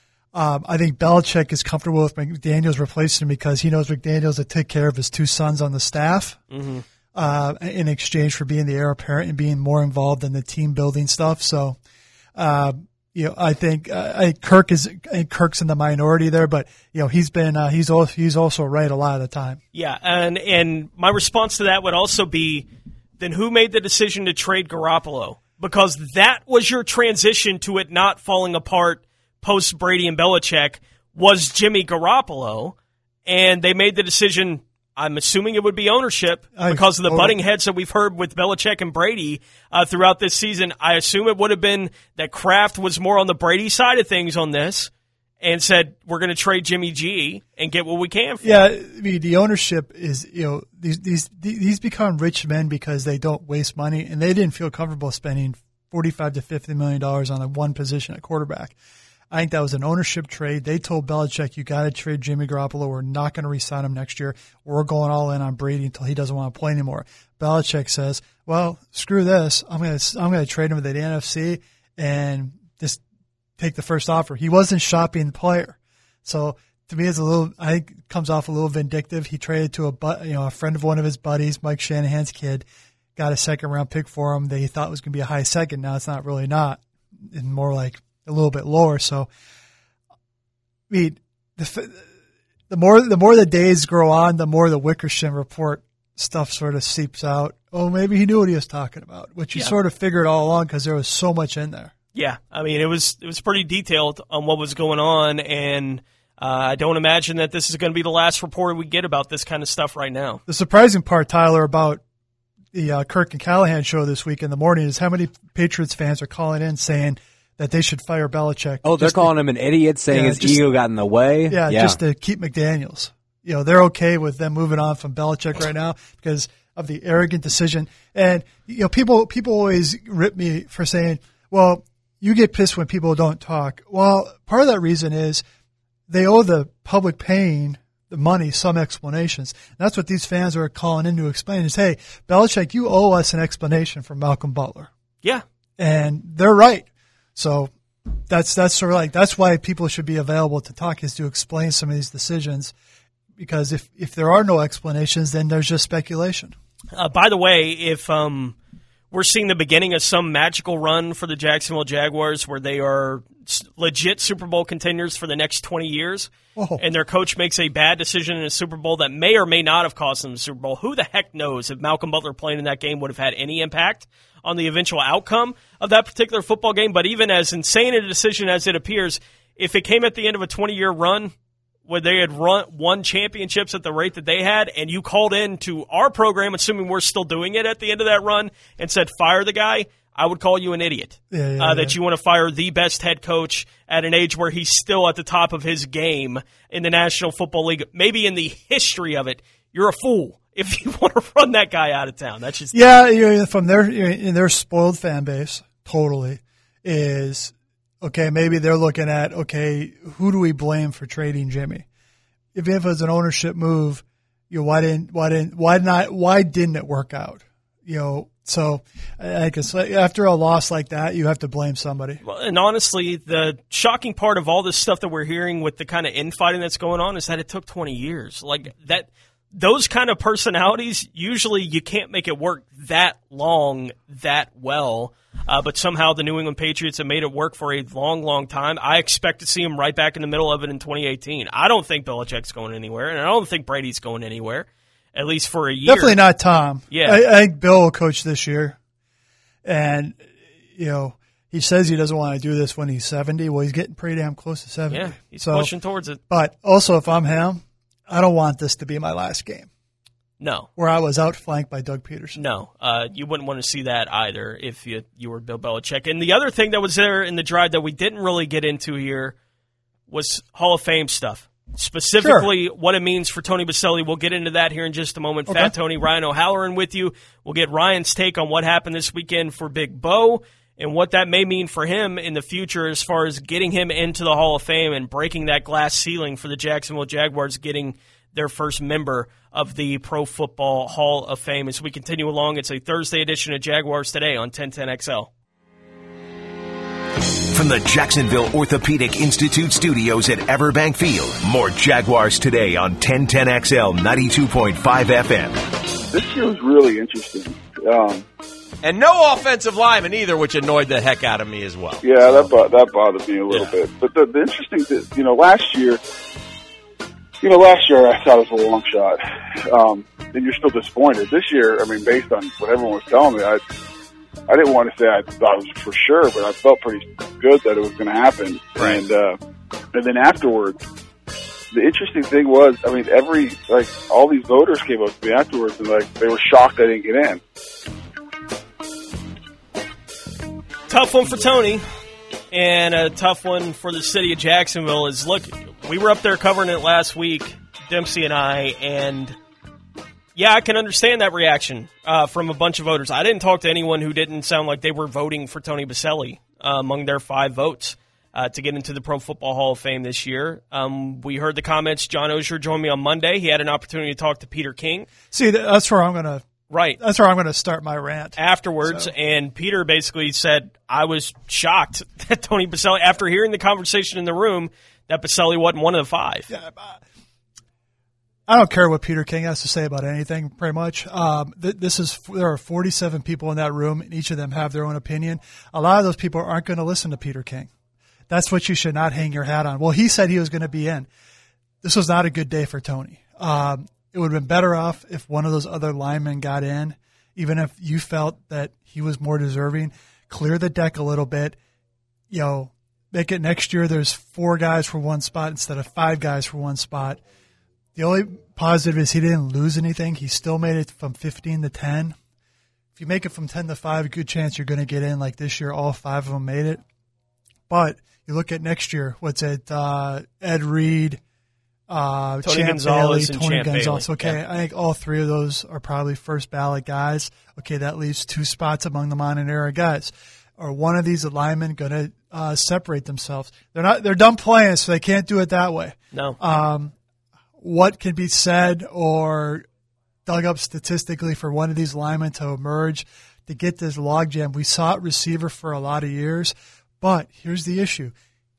[SPEAKER 11] Um, I think Belichick is comfortable with McDaniels replacing him because he knows McDaniels will take care of his two sons on the staff
[SPEAKER 10] Mm-hmm.
[SPEAKER 11] uh, in exchange for being the heir apparent and being more involved in the team building stuff. So, uh, you know, I think uh, I think Kirk is I think Kirk's in the minority there, but you know, he's been uh, he's also he's also right a lot of the time.
[SPEAKER 10] Yeah, and and my response to that would also be, then who made the decision to trade Garoppolo? Because that was your transition to it not falling apart post Brady and Belichick was Jimmy Garoppolo, and they made the decision. I'm assuming it would be ownership because of the butting heads that we've heard with Belichick and Brady uh, throughout this season. I assume it would have been that Kraft was more on the Brady side of things on this and said, we're going to trade Jimmy G and get what we can for
[SPEAKER 11] Yeah, I mean, the ownership is, you know, these, these, these become rich men because they don't waste money, and they didn't feel comfortable spending forty-five to fifty million dollars on a one position at quarterback. I think that was an ownership trade. They told Belichick, you got to trade Jimmy Garoppolo. We're not going to re-sign him next year. We're going all in on Brady until he doesn't want to play anymore. Belichick says, well, screw this. I'm going to I'm going to trade him to the N F C and just take the first offer. He wasn't shopping the player. So to me, it's a little, I think it comes off a little vindictive. He traded to a, you know, a friend of one of his buddies, Mike Shanahan's kid, got a second round pick for him that he thought was going to be a high second. Now it's not really not. It's more like a little bit lower. So, I mean, the, the more the more the days grow on, the more the Wickersham report stuff sort of seeps out. Oh, maybe he knew what he was talking about, which you
[SPEAKER 10] Yeah.
[SPEAKER 11] sort of figured all along because there was so much in there.
[SPEAKER 10] Yeah, I mean, it was it was pretty detailed on what was going on, and uh, I don't imagine that this is going to be the last report we get about this kind of stuff right now.
[SPEAKER 11] The surprising part, Tyler, about the uh, Kirk and Callahan show this week in the morning is how many Patriots fans are calling in saying that they should fire Belichick.
[SPEAKER 17] Oh, they're
[SPEAKER 11] just
[SPEAKER 17] calling
[SPEAKER 11] to,
[SPEAKER 17] him an idiot, saying
[SPEAKER 11] yeah,
[SPEAKER 17] his
[SPEAKER 11] just,
[SPEAKER 17] ego got in the way.
[SPEAKER 11] Yeah,
[SPEAKER 17] yeah,
[SPEAKER 11] just to keep McDaniels. You know, they're okay with them moving on from Belichick right now because of the arrogant decision. And, you know, people people always rip me for saying, well, you get pissed when people don't talk. Well, part of that reason is they owe the public paying the money some explanations. And that's what these fans are calling in to explain is, hey, Belichick, you owe us an explanation for Malcolm Butler.
[SPEAKER 10] Yeah.
[SPEAKER 11] And they're right. So that's that's sort of like that's why people should be available to talk is to explain some of these decisions, because if, if there are no explanations, then there's just speculation.
[SPEAKER 10] Uh, by the way, if um, we're seeing the beginning of some magical run for the Jacksonville Jaguars where they are legit Super Bowl contenders for the next twenty years,
[SPEAKER 11] Whoa.
[SPEAKER 10] and their coach makes a bad decision in a Super Bowl that may or may not have cost them the Super Bowl, who the heck knows if Malcolm Butler playing in that game would have had any impact on the eventual outcome of that particular football game. But even as insane a decision as it appears, if it came at the end of a twenty-year run where they had run, won championships at the rate that they had, and you called in to our program, assuming we're still doing it at the end of that run, and said, fire the guy, I would call you an idiot.
[SPEAKER 11] Yeah, yeah,
[SPEAKER 10] uh,
[SPEAKER 11] yeah.
[SPEAKER 10] that you want to fire the best head coach at an age where he's still at the top of his game in the National Football League, maybe in the history of it. You're a fool if you want to run that guy out of town. That's just
[SPEAKER 11] Yeah, you know, from their in their spoiled fan base, totally is okay. Maybe they're looking at okay, who do we blame for trading Jimmy? If if it was an ownership move, you know, why didn't why didn't why not why didn't it work out? You know, so I guess after a loss like that, you have to blame somebody.
[SPEAKER 10] Well, and honestly, the shocking part of all this stuff that we're hearing with the kind of infighting that's going on is that it took twenty years. Like that. Those kind of personalities, usually you can't make it work that long, that well. Uh, but somehow the New England Patriots have made it work for a long, long time. I expect to see him right back in the middle of it in twenty eighteen. I don't think Belichick's going anywhere, and I don't think Brady's going anywhere, at least for a year.
[SPEAKER 11] Definitely not Tom.
[SPEAKER 10] Yeah.
[SPEAKER 11] I, I think Bill will coach this year. And, you know, he says he doesn't want to do this when he's seventy. Well, he's getting pretty damn close to seventy.
[SPEAKER 10] Yeah, he's
[SPEAKER 11] so,
[SPEAKER 10] pushing towards it.
[SPEAKER 11] But also, if I'm him, I don't want this to be my last game.
[SPEAKER 10] No.
[SPEAKER 11] Where I was outflanked by Doug Peterson.
[SPEAKER 10] No. Uh, you wouldn't want to see that either if you, you were Bill Belichick. And the other thing that was there in the drive that we didn't really get into here was Hall of Fame stuff. Specifically, sure. What it means for Tony Boselli. We'll get into that here in just a moment. Okay. Fat Tony, Ryan O'Halloran with you. We'll get Ryan's take on what happened this weekend for Big Bo and what that may mean for him in the future as far as getting him into the Hall of Fame and breaking that glass ceiling for the Jacksonville Jaguars, getting their first member of the Pro Football Hall of Fame. As we continue along, it's a Thursday edition of Jaguars Today on ten ten X L.
[SPEAKER 9] From the Jacksonville Orthopedic Institute studios at Everbank Field, more Jaguars Today on ten ten X L ninety-two point five F M.
[SPEAKER 20] This year was really interesting. Um,
[SPEAKER 21] and no offensive lineman either, which annoyed the heck out of me as well.
[SPEAKER 20] Yeah, that bo- that bothered me a little yeah. bit. But the, the interesting thing, you know, last year, you know, last year I thought it was a long shot. Um, and you're still disappointed. This year, I mean, based on what everyone was telling me, I I didn't want to say I thought it was for sure, but I felt pretty good that it was going to happen.
[SPEAKER 21] Right.
[SPEAKER 20] And uh, and then afterwards, the interesting thing was, I mean, every like all these voters came up to me afterwards and like they were shocked I didn't get in.
[SPEAKER 10] Tough one for Tony, and a tough one for the city of Jacksonville. Is look, we were up there covering it last week, Dempsey and I, and yeah, I can understand that reaction uh, from a bunch of voters. I didn't talk to anyone who didn't sound like they were voting for Tony Boselli uh, among their five votes uh, to get into the Pro Football Hall of Fame this year. Um, we heard the comments. John Oehser joined me on Monday. He had an opportunity to talk to Peter King.
[SPEAKER 11] See, that's where I'm going to
[SPEAKER 10] right.
[SPEAKER 11] That's where I'm going to start my rant
[SPEAKER 10] afterwards. So. And Peter basically said, "I was shocked that Tony Boselli, after hearing the conversation in the room, that Boselli wasn't one of the five."
[SPEAKER 11] Yeah, I don't care what Peter King has to say about anything, pretty much. Um, th- this is there are forty-seven people in that room, and each of them have their own opinion. A lot of those people aren't going to listen to Peter King. That's what you should not hang your hat on. Well, he said he was going to be in. This was not a good day for Tony. Um, it would have been better off if one of those other linemen got in, even if you felt that he was more deserving. Clear the deck a little bit. You know, make it next year there's four guys for one spot instead of five guys for one spot. The only positive is he didn't lose anything. He still made it from fifteen to ten. If you make it from ten to five, a good chance you're going to get in. Like this year, all five of them made it. But you look at next year, what's it? Uh, Ed Reed, uh,
[SPEAKER 10] Tony
[SPEAKER 11] Champ
[SPEAKER 10] Gonzalez,
[SPEAKER 11] Bailey,
[SPEAKER 10] and
[SPEAKER 11] Tony
[SPEAKER 10] Champ
[SPEAKER 11] Gonzalez.
[SPEAKER 10] Bailey.
[SPEAKER 11] Okay,
[SPEAKER 10] Yeah.
[SPEAKER 11] I think all three of those are probably first ballot guys. Okay, that leaves two spots among the modern era guys. Are one of these linemen going to uh, separate themselves? They're not. They're done playing, so they can't do it that way.
[SPEAKER 10] No.
[SPEAKER 11] Um, what can be said or dug up statistically for one of these linemen to emerge to get this logjam? We saw it receiver for a lot of years, but here's the issue.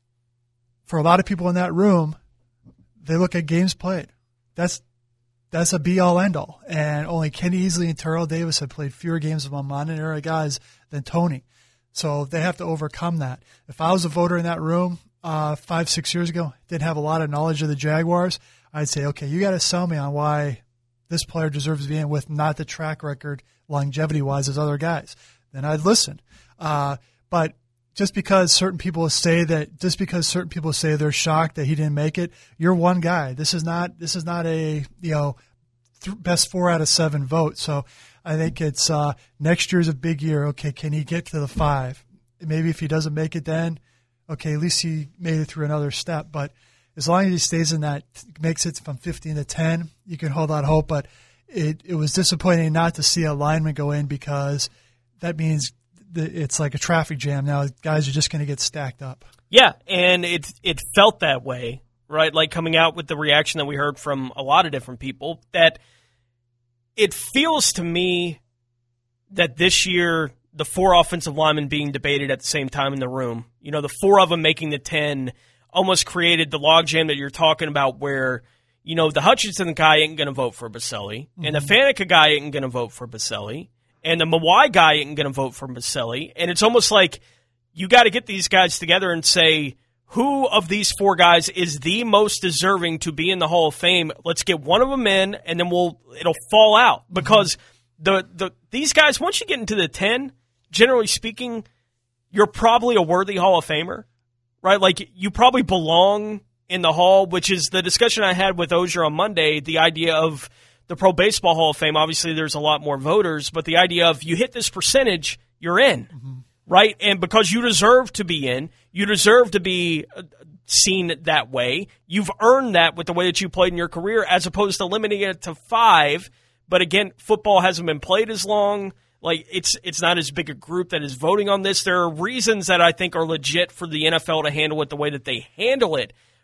[SPEAKER 11] For a lot of people in that room, they look at games played. That's that's a be-all, end-all. And only Kenny Easley and Terrell Davis have played fewer games among modern era guys than Tony. So they have to overcome that. If I was a voter in that room uh, five, six years ago, didn't have a lot of knowledge of the Jaguars, I'd say, okay, you got to sell me on why this player deserves to be in with not the track record longevity-wise as other guys. Then I'd listen. Uh, but just because certain people say that, just because certain people say they're shocked that he didn't make it, you're one guy. This is not. This is not a you know th- best four out of seven vote. So I think it's uh, next year's a big year. Okay, can he get to the five? Maybe if he doesn't make it, then okay, at least he made it through another step. But as long as he stays in that, makes it from fifteen to ten, you can hold out hope. But it, it was disappointing not to see a lineman go in because that means the, it's like a traffic jam now. Guys are just going to get stacked up.
[SPEAKER 10] Yeah, and it it felt that way, right? Like coming out with the reaction that we heard from a lot of different people, that it feels to me that this year the four offensive linemen being debated at the same time in the room, you know, the four of them making the ten almost created the logjam that you're talking about where, you know, the Hutchinson guy ain't going to vote for Boselli, mm-hmm. and the Faneca guy ain't going to vote for Boselli, and the Mawai guy ain't going to vote for Boselli. And it's almost like you got to get these guys together and say, who of these four guys is the most deserving to be in the Hall of Fame? Let's get one of them in, and then we'll it'll fall out. Because the the these guys, once you get into the ten, generally speaking, you're probably a worthy Hall of Famer. Right, like you probably belong in the Hall, which is the discussion I had with Oehser on Monday, the idea of the Pro Baseball Hall of Fame. Obviously, there's a lot more voters, but the idea of you hit this percentage, you're in, mm-hmm. right? And because you deserve to be in, you deserve to be seen that way. You've earned that with the way that you played in your career as opposed to limiting it to five. But again, football hasn't been played as long. Like, it's it's not as big a group that is voting on this. There are reasons that I think are legit for the N F L to handle it the way that they handle it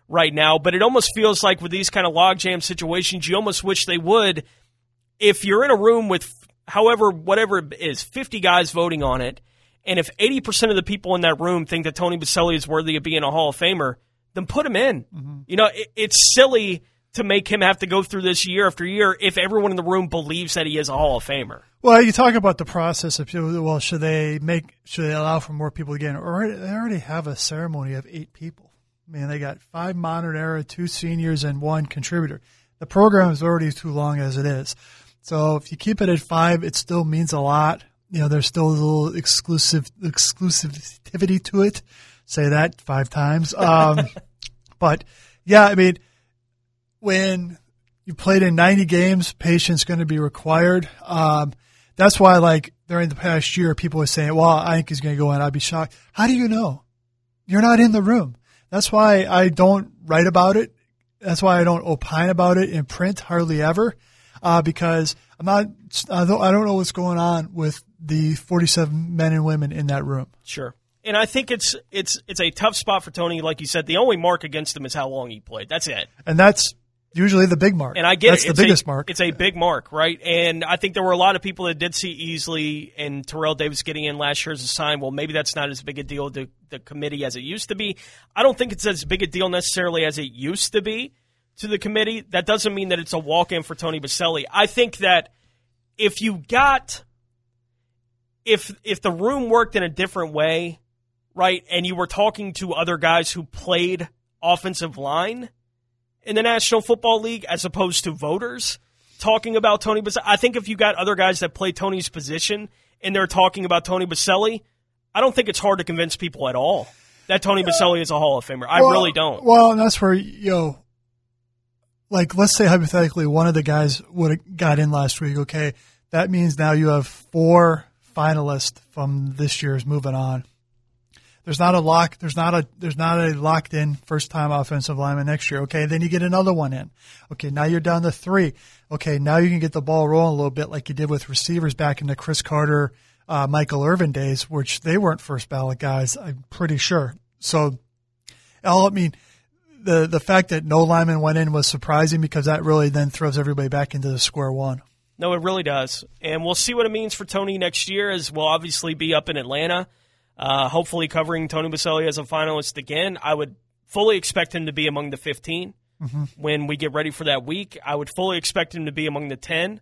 [SPEAKER 10] right now. But it almost feels like with these kind of logjam situations, you almost wish they would. If you're in a room with, however, whatever it is, fifty guys voting on it, and if eighty percent of the people in that room think that Tony Boselli is worthy of being a Hall of Famer, then put him in. Mm-hmm. You know, it, it's silly to make him have to go through this year after year if everyone in the room believes that he is a Hall of Famer.
[SPEAKER 11] Well, you talk about the process of, well, should they make, should they allow for more people to get in? Or they already have a ceremony of eight people. I mean, they got five modern era, two seniors, and one contributor. The program is already too long as it is. So if you keep it at five, it still means a lot. You know, there's still a little exclusive exclusivity to it. Say that five times. Um, but yeah, I mean, when you played in ninety games, patience going to be required. Um, that's why, like, during the past year, people were saying, well, I think he's going to go in. I'd be shocked. How do you know? You're not in the room. That's why I don't write about it. That's why I don't opine about it in print hardly ever, uh, because I'm not, I don't, I don't know what's going on with the forty-seven men and women in that room.
[SPEAKER 10] Sure. And I think it's it's it's a tough spot for Tony. Like you said, the only mark against him is how long he played. That's it.
[SPEAKER 11] And that's usually the big mark.
[SPEAKER 10] And I get
[SPEAKER 11] that's
[SPEAKER 10] it.
[SPEAKER 11] That's
[SPEAKER 10] the
[SPEAKER 11] the biggest
[SPEAKER 10] a,
[SPEAKER 11] mark.
[SPEAKER 10] It's a big mark, right? And I think there were a lot of people that did see Easley and Terrell Davis getting in last year as a sign. Well, maybe that's not as big a deal to the committee as it used to be. I don't think it's as big a deal necessarily as it used to be to the committee. That doesn't mean that it's a walk-in for Tony Boselli. I think that if you got if if the room worked in a different way, right, and you were talking to other guys who played offensive line in the National Football League as opposed to voters talking about Tony Boselli, I think if you got other guys that play Tony's position and they're talking about Tony Boselli, I don't think it's hard to convince people at all that Tony Boselli is a Hall of Famer. I
[SPEAKER 11] well,
[SPEAKER 10] really don't.
[SPEAKER 11] Well, and that's where, you know, like, let's say hypothetically one of the guys would have got in last week. Okay, that means now you have four finalists from this year's moving on. There's not a lock. There's not a. There's not a locked in first time offensive lineman next year. Okay, then you get another one in. Okay, now you're down to three. Okay, now you can get the ball rolling a little bit like you did with receivers back in the Chris Carter, uh, Michael Irvin days, which they weren't first ballot guys. I'm pretty sure. So, I mean, the the fact that no lineman went in was surprising because that really then throws everybody back into the square one.
[SPEAKER 10] No, it really does, and we'll see what it means for Tony next year. As we'll obviously be up in Atlanta. Uh, hopefully covering Tony Boselli as a finalist again. I would fully expect him to be among the fifteen mm-hmm. when we get ready for that week. I would fully expect him to be among the ten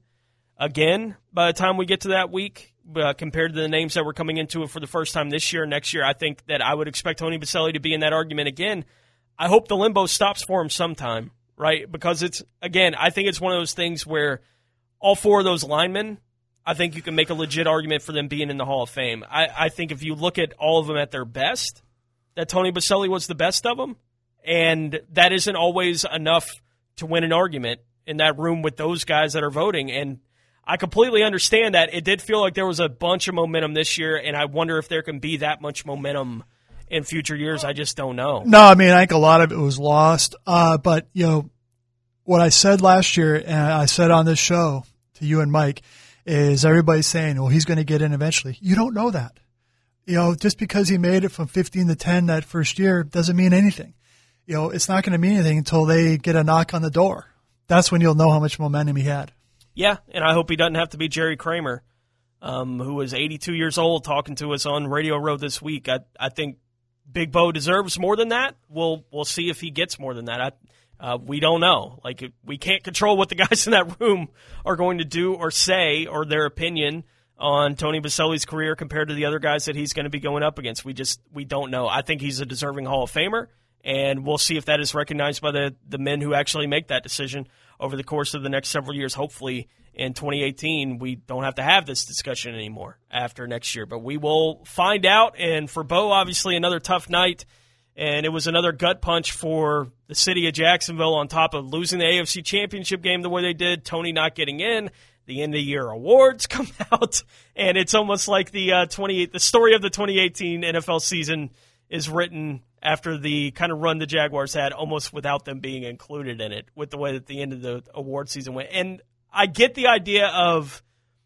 [SPEAKER 10] again by the time we get to that week uh, compared to the names that were coming into it for the first time this year. Next year, I think that I would expect Tony Boselli to be in that argument again. I hope the limbo stops for him sometime, right? Because it's, again, I think it's one of those things where all four of those linemen, I think you can make a legit argument for them being in the Hall of Fame. I, I think if you look at all of them at their best, that Tony Boselli was the best of them, and that isn't always enough to win an argument in that room with those guys that are voting. And I completely understand that. It did feel like there was a bunch of momentum this year, and I wonder if there can be that much momentum in future years. I just don't know.
[SPEAKER 11] No, I mean, I think a lot of it was lost. Uh, but, you know, what I said last year, and I said on this show to you and Mike, is everybody saying, well, he's going to get in eventually. You don't know that. You know, just because he made it from fifteen to ten that first year doesn't mean anything. You know, it's not going to mean anything until they get a knock on the door. That's when you'll know how much momentum he had.
[SPEAKER 10] Yeah, and I hope he doesn't have to be Jerry Kramer, um, who is eighty-two years old, talking to us on Radio Row this week. I, I think Big Bo deserves more than that. We'll we'll see if he gets more than that. I, Uh, we don't know. Like, we can't control what the guys in that room are going to do or say or their opinion on Tony Boselli's career compared to the other guys that he's going to be going up against. We just we don't know. I think he's a deserving Hall of Famer, and we'll see if that is recognized by the, the men who actually make that decision over the course of the next several years. Hopefully, in twenty eighteen, we don't have to have this discussion anymore after next year. But we will find out, and for Bo, obviously, another tough night. And it was another gut punch for the city of Jacksonville on top of losing the A F C Championship game the way they did, Tony not getting in, the end-of-year awards come out, and it's almost like the uh, twenty the story of the twenty eighteen N F L season is written after the kind of run the Jaguars had, almost without them being included in it, with the way that the end of the award season went. And I get the idea of,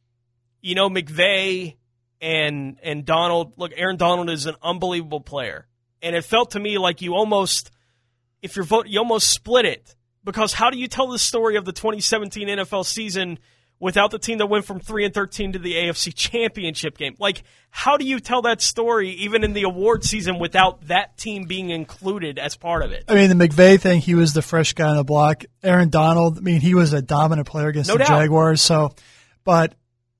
[SPEAKER 10] you know, McVay and and Donald. Look, Aaron Donald is an unbelievable player. And it felt to me like you almost, if you're voting, you almost split it. Because how do you tell the story of the twenty seventeen N F L season without the team that went from three and thirteen to the A F C Championship game? Like, how do you tell that story even in the award season without that team being included as part of it?
[SPEAKER 11] I mean, the McVay thing, he was the fresh guy on the block. Aaron Donald, I mean, he was a dominant player against
[SPEAKER 10] No
[SPEAKER 11] the
[SPEAKER 10] doubt.
[SPEAKER 11] Jaguars. So, but,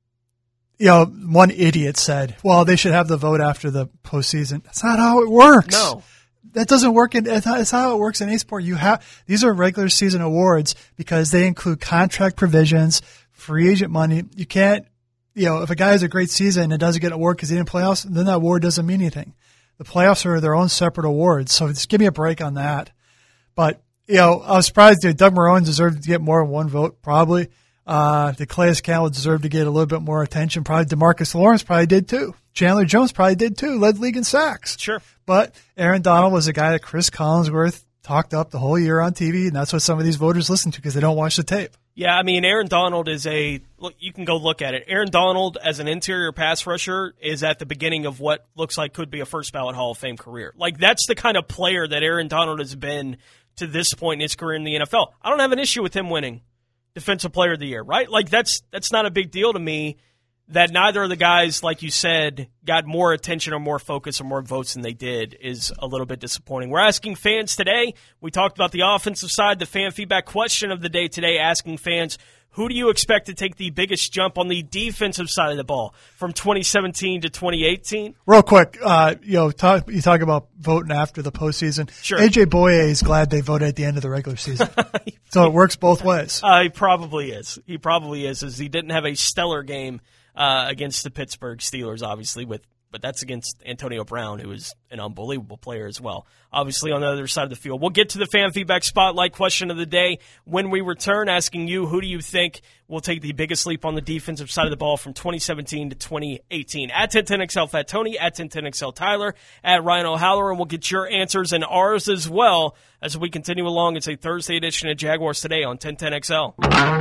[SPEAKER 11] you know, one idiot said, well, they should have the vote after the postseason. That's not how it works.
[SPEAKER 10] No.
[SPEAKER 11] That doesn't work. In, it's not how it works in any sport. You have these are regular season awards because they include contract provisions, free agent money. You can't, you know, if a guy has a great season and doesn't get an award because he didn't playoffs, then that award doesn't mean anything. The playoffs are their own separate awards. So just give me a break on that. But, you know, I was surprised that Doug Marrone deserved to get more than one vote, probably. Uh, the Calais Campbell deserved to get a little bit more attention. Probably DeMarcus Lawrence probably did too. Chandler Jones probably did too. Led league in sacks.
[SPEAKER 10] Sure.
[SPEAKER 11] But Aaron Donald was a guy that Chris Collinsworth talked up the whole year on T V, and that's what some of these voters listen to because they don't watch the tape.
[SPEAKER 10] Yeah, I mean, Aaron Donald is a look. You can go look at it. Aaron Donald as an interior pass rusher is at the beginning of what looks like could be a first ballot Hall of Fame career. Like, that's the kind of player that Aaron Donald has been to this point in his career in the N F L. I don't have an issue with him winning Defensive Player of the Year, right? Like, that's that's not a big deal to me. That neither of the guys, like you said, got more attention or more focus or more votes than they did is a little bit disappointing. We're asking fans today. We talked about the offensive side, the fan feedback question of the day today, asking fans, who do you expect to take the biggest jump on the defensive side of the ball from twenty seventeen to twenty eighteen?
[SPEAKER 11] Real quick, uh, you know, talk, you talk about voting after the postseason.
[SPEAKER 10] Sure.
[SPEAKER 11] A J Boye is glad they voted at the end of the regular season. So it works both ways.
[SPEAKER 10] Uh, he probably is. He probably is, as he didn't have a stellar game Uh, against the Pittsburgh Steelers, obviously, with but that's against Antonio Brown, who is an unbelievable player as well. Obviously, on the other side of the field. We'll get to the fan feedback spotlight question of the day when we return, asking you, who do you think will take the biggest leap on the defensive side of the ball from twenty seventeen to twenty eighteen? At ten ten X L Fat Tony, at ten ten X L Tyler, at Ryan O'Halloran, and we'll get your answers and ours as well as we continue along. It's a Thursday edition of Jaguars Today on ten ten X L.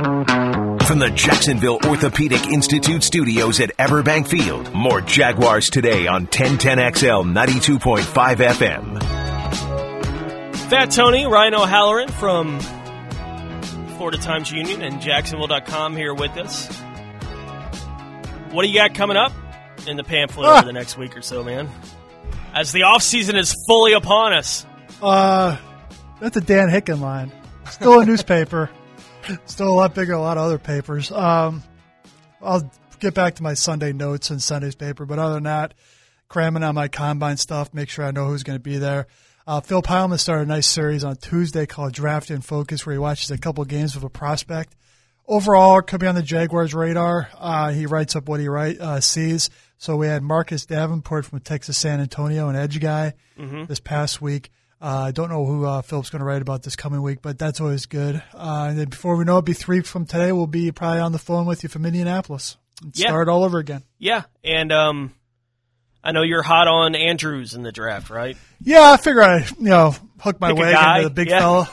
[SPEAKER 9] From the Jacksonville Orthopedic Institute studios at Everbank Field, more Jaguars Today on ten ten X L ninety-two point five F M.
[SPEAKER 10] Fat Tony, Ryan O'Halloran from Florida Times Union and Jacksonville dot com here with us. What do you got coming up in the pamphlet
[SPEAKER 11] ah.
[SPEAKER 10] over the next week or so, man? As the offseason is fully upon us.
[SPEAKER 11] Uh, that's a Dan Hicken line. Still a newspaper. Still a lot bigger than a lot of other papers. Um, I'll get back to my Sunday notes in Sunday's paper, but other than that, cramming on my combine stuff, make sure I know who's going to be there. Uh, Phil Pileman started a nice series on Tuesday called Draft in Focus, where he watches a couple games of a prospect. Overall, could be on the Jaguars' radar. Uh, he writes up what he write, uh, sees. So we had Marcus Davenport from Texas San Antonio, an edge guy,
[SPEAKER 10] mm-hmm.
[SPEAKER 11] this past week. I uh, don't know who uh, Philip's going to write about this coming week, but that's always good. Uh, and then before we know it, be three from today, we'll be probably on the phone with you from Indianapolis. And
[SPEAKER 10] yeah.
[SPEAKER 11] Start all over again.
[SPEAKER 10] Yeah, and um, I know you're hot on Andrews in the draft, right?
[SPEAKER 11] Yeah, I figure I, you know, hook my
[SPEAKER 10] Pick a
[SPEAKER 11] way
[SPEAKER 10] guy.
[SPEAKER 11] into the big
[SPEAKER 10] yeah.
[SPEAKER 11] fella.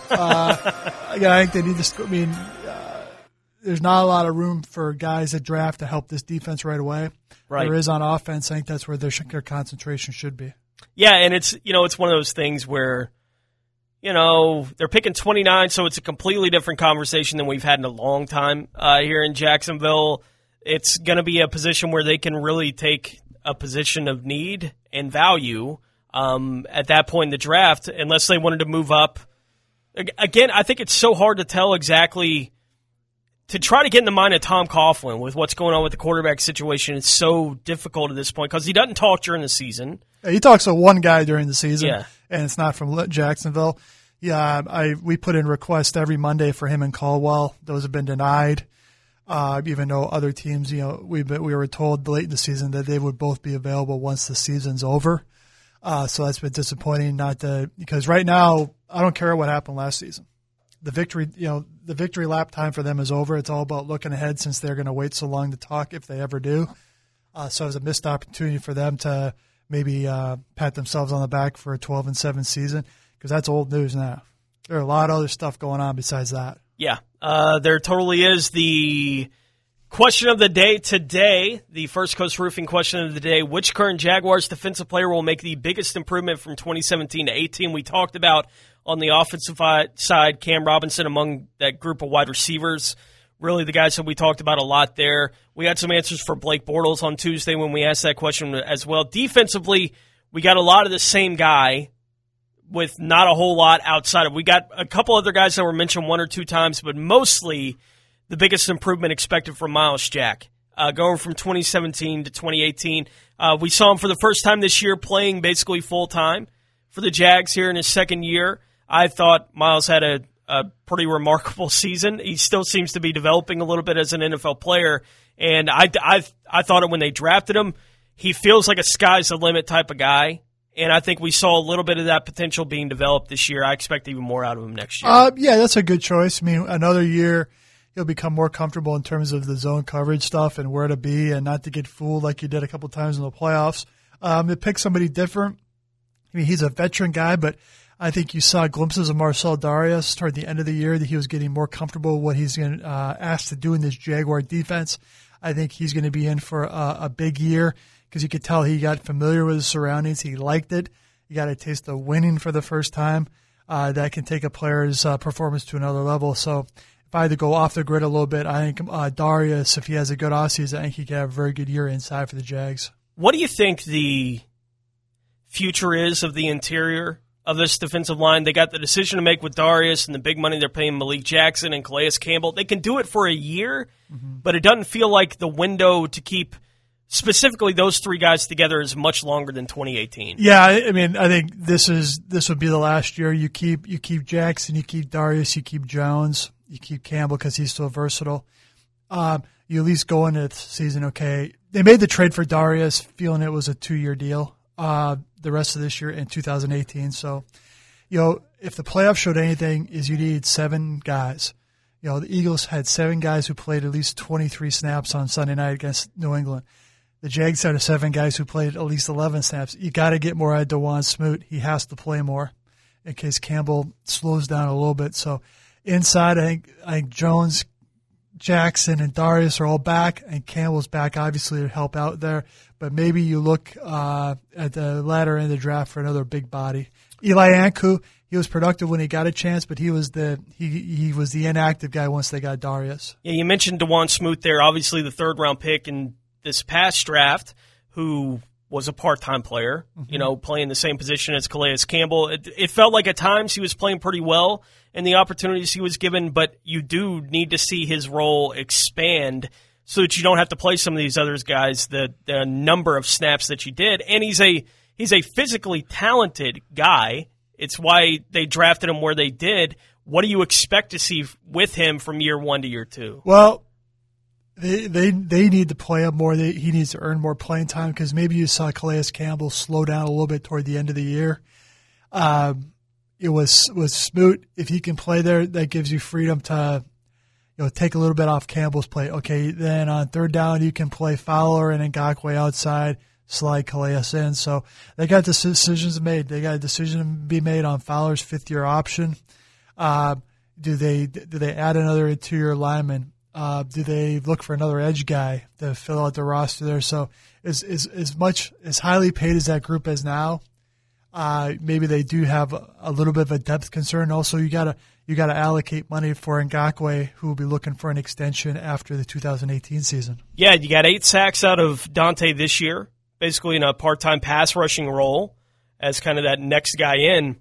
[SPEAKER 11] Uh, yeah, I think they need to. I mean, uh, there's not a lot of room for guys that draft to help this defense right away.
[SPEAKER 10] Right.
[SPEAKER 11] There is on offense. I think that's where their, their concentration should be.
[SPEAKER 10] Yeah, and it's you know it's one of those things where. You know, they're picking twenty-nine, so it's a completely different conversation than we've had in a long time uh, here in Jacksonville. It's going to be a position where they can really take a position of need and value um, at that point in the draft, unless they wanted to move up. Again, I think it's so hard to tell exactly to try to get in the mind of Tom Coughlin with what's going on with the quarterback situation. It's so difficult at this point because he doesn't talk during the season.
[SPEAKER 11] He talks to one guy during the season,
[SPEAKER 10] yeah.
[SPEAKER 11] and it's not from Jacksonville. Yeah, I we put in requests every Monday for him and Caldwell. Those have been denied, uh, even though other teams, you know, we we were told late in the season that they would both be available once the season's over. Uh, so that's been disappointing. Not to, because right now I don't care what happened last season. The victory, you know, the victory lap time for them is over. It's all about looking ahead since they're going to wait so long to talk if they ever do. Uh, so it's a missed opportunity for them to maybe uh, pat themselves on the back for a twelve and seven season. Because that's old news now. There are a lot of other stuff going on besides that.
[SPEAKER 10] Yeah, uh, there totally is. The Question of the day today, the First Coast Roofing question of the day. Which current Jaguars defensive player will make the biggest improvement from twenty seventeen to eighteen? We talked about on the offensive side, Cam Robinson among that group of wide receivers. Really the guys that we talked about a lot there. We had some answers for Blake Bortles on Tuesday when we asked that question as well. Defensively, we got a lot of the same guy with not a whole lot outside of. We got a couple other guys that were mentioned one or two times, but mostly the biggest improvement expected from Myles Jack, uh, going from twenty seventeen to twenty eighteen. Uh, we saw him for the first time this year playing basically full-time for the Jags here in his second year. I thought Myles had a, a pretty remarkable season. He still seems to be developing a little bit as an N F L player, and I, I, I thought it when they drafted him. He feels like a sky's the limit type of guy, and I think we saw a little bit of that potential being developed this year. I expect even more out of him next year.
[SPEAKER 11] Uh, yeah, that's a good choice. I mean, another year – he'll become more comfortable in terms of the zone coverage stuff and where to be and not to get fooled like you did a couple times in the playoffs. Um, to pick somebody different, I mean, he's a veteran guy, but I think you saw glimpses of Marcel Darius toward the end of the year that he was getting more comfortable with what he's going to uh, asked to do in this Jaguar defense. I think he's going to be in for a, a big year because you could tell he got familiar with his surroundings. He liked it. He got a taste of winning for the first time. Uh, that can take a player's uh, performance to another level. So, if I had to go off the grid a little bit, I think uh, Darius, if he has a good offseason, I think he could have a very good year inside for the Jags.
[SPEAKER 10] What do you think the future is of the interior of this defensive line? They got the decision to make with Darius and the big money they're paying Malik Jackson and Calais Campbell. They can do it for a year, mm-hmm. but it doesn't feel like the window to keep specifically those three guys together is much longer than twenty eighteen.
[SPEAKER 11] Yeah, I mean, I think this is this would be the last year. You keep you keep Jackson, you keep Darius, you keep Jones. You keep Campbell because he's so versatile. Um, you at least go into the season, okay. They made the trade for Darius feeling it was a two-year deal uh, the rest of this year in two thousand eighteen. So, you know, if the playoffs showed anything is you need seven guys. You know, the Eagles had seven guys who played at least twenty-three snaps on Sunday night against New England. The Jags had seven guys who played at least eleven snaps. You got to get more out of DeJuan Smoot. He has to play more in case Campbell slows down a little bit. So, inside, I think I think Jones, Jackson, and Darius are all back, and Campbell's back, obviously, to help out there. But maybe you look uh, at the latter end of the draft for another big body. Eli Ankou, he was productive when he got a chance, but he was the he he was the inactive guy once they got Darius.
[SPEAKER 10] Yeah, you mentioned DeJuan Smoot there, obviously the third-round pick in this past draft, who was a part-time player, mm-hmm. you know, playing the same position as Calais Campbell. It, it felt like at times he was playing pretty well in the opportunities he was given, but you do need to see his role expand so that you don't have to play some of these other guys the, the number of snaps that you did. And he's a he's a physically talented guy. It's why they drafted him where they did. What do you expect to see with him from year one to year two?
[SPEAKER 11] Well, They they they need to play up more. They, he needs to earn more playing time because maybe you saw Calais Campbell slow down a little bit toward the end of the year. Um, it was was Smoot. If he can play there, that gives you freedom to, you know, take a little bit off Campbell's plate. Okay, then on third down you can play Fowler and Ngakoue outside, slide Calais in. So they got the decisions made. They got a decision to be made on Fowler's fifth year option. Uh, do they do they add another interior lineman? Uh, do they look for another edge guy to fill out the roster there? So as, as, as much, as highly paid as that group is now, uh, maybe they do have a, a little bit of a depth concern. Also, you gotta, you gotta allocate money for Ngakoue, who will be looking for an extension after the two thousand eighteen season.
[SPEAKER 10] Yeah, you got eight sacks out of Dante this year, basically in a part-time pass rushing role as kind of that next guy in.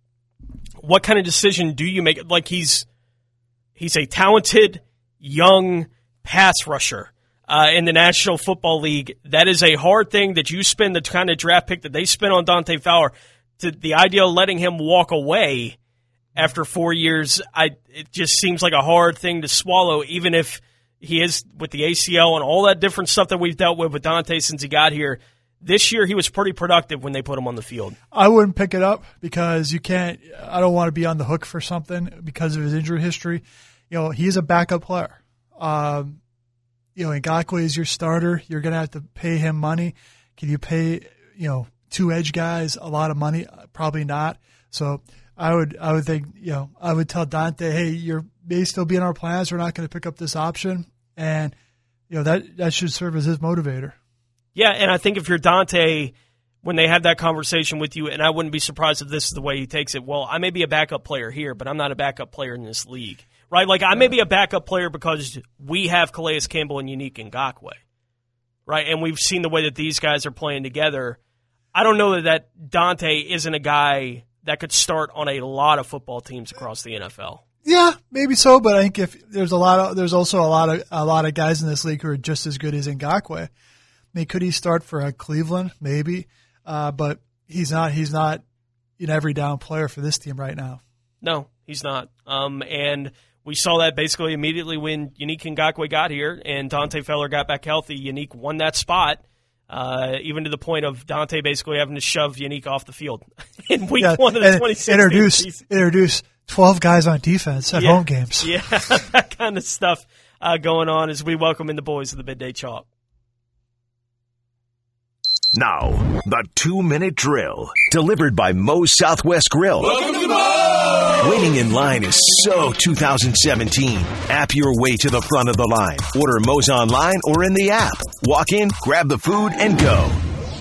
[SPEAKER 10] What kind of decision do you make? Like he's, he's a talented, young pass rusher uh, in the National Football League. That is a hard thing that you spend the kind of draft pick that they spent on Dante Fowler. To the idea of letting him walk away after four years, I it just seems like a hard thing to swallow, even if he is with the A C L and all that different stuff that we've dealt with with Dante since he got here. This year he was pretty productive when they put him on the field.
[SPEAKER 11] I wouldn't pick it up because you can't – I don't want to be on the hook for something because of his injury history. You know, he's a backup player. Um, you know, Ngakoue is your starter. You're going to have to pay him money. Can you pay, you know, two edge guys a lot of money? Probably not. So I would I would think, you know, I would tell Dante, hey, you're may still be in our plans. We're not going to pick up this option. And you know, that, that should serve as his motivator.
[SPEAKER 10] Yeah, and I think if you're Dante, when they have that conversation with you, and I wouldn't be surprised if this is the way he takes it, well, I may be a backup player here, but I'm not a backup player in this league. Right? Like, I may be a backup player because we have Calais Campbell and Unique Ngakoue. Right? And we've seen the way that these guys are playing together. I don't know that, that Dante isn't a guy that could start on a lot of football teams across the N F L.
[SPEAKER 11] Yeah, maybe so, but I think if there's a lot of there's also a lot of a lot of guys in this league who are just as good as Ngakoue. I mean, could he start for uh, Cleveland? Maybe, uh, but he's not. He's not an every down player for this team right now.
[SPEAKER 10] No, he's not. Um, and we saw that basically immediately when Unique Ngakoue got here and Dante Feller got back healthy. Unique won that spot. Uh, even to the point of Dante basically having to shove Unique off the field in week yeah, one of the twenty sixteen
[SPEAKER 11] introduce,
[SPEAKER 10] season.
[SPEAKER 11] Introduce twelve guys on defense at
[SPEAKER 10] yeah,
[SPEAKER 11] home games.
[SPEAKER 10] Yeah, that kind of stuff uh, going on as we welcome in the boys of the Midday Chalk.
[SPEAKER 9] Now, the two-minute drill, delivered by Moe's Southwest Grill.
[SPEAKER 1] Welcome to Moe's!
[SPEAKER 9] Waiting in line is so two thousand seventeen. App your way to the front of the line. Order Moe's online or in the app. Walk in, grab the food, and go.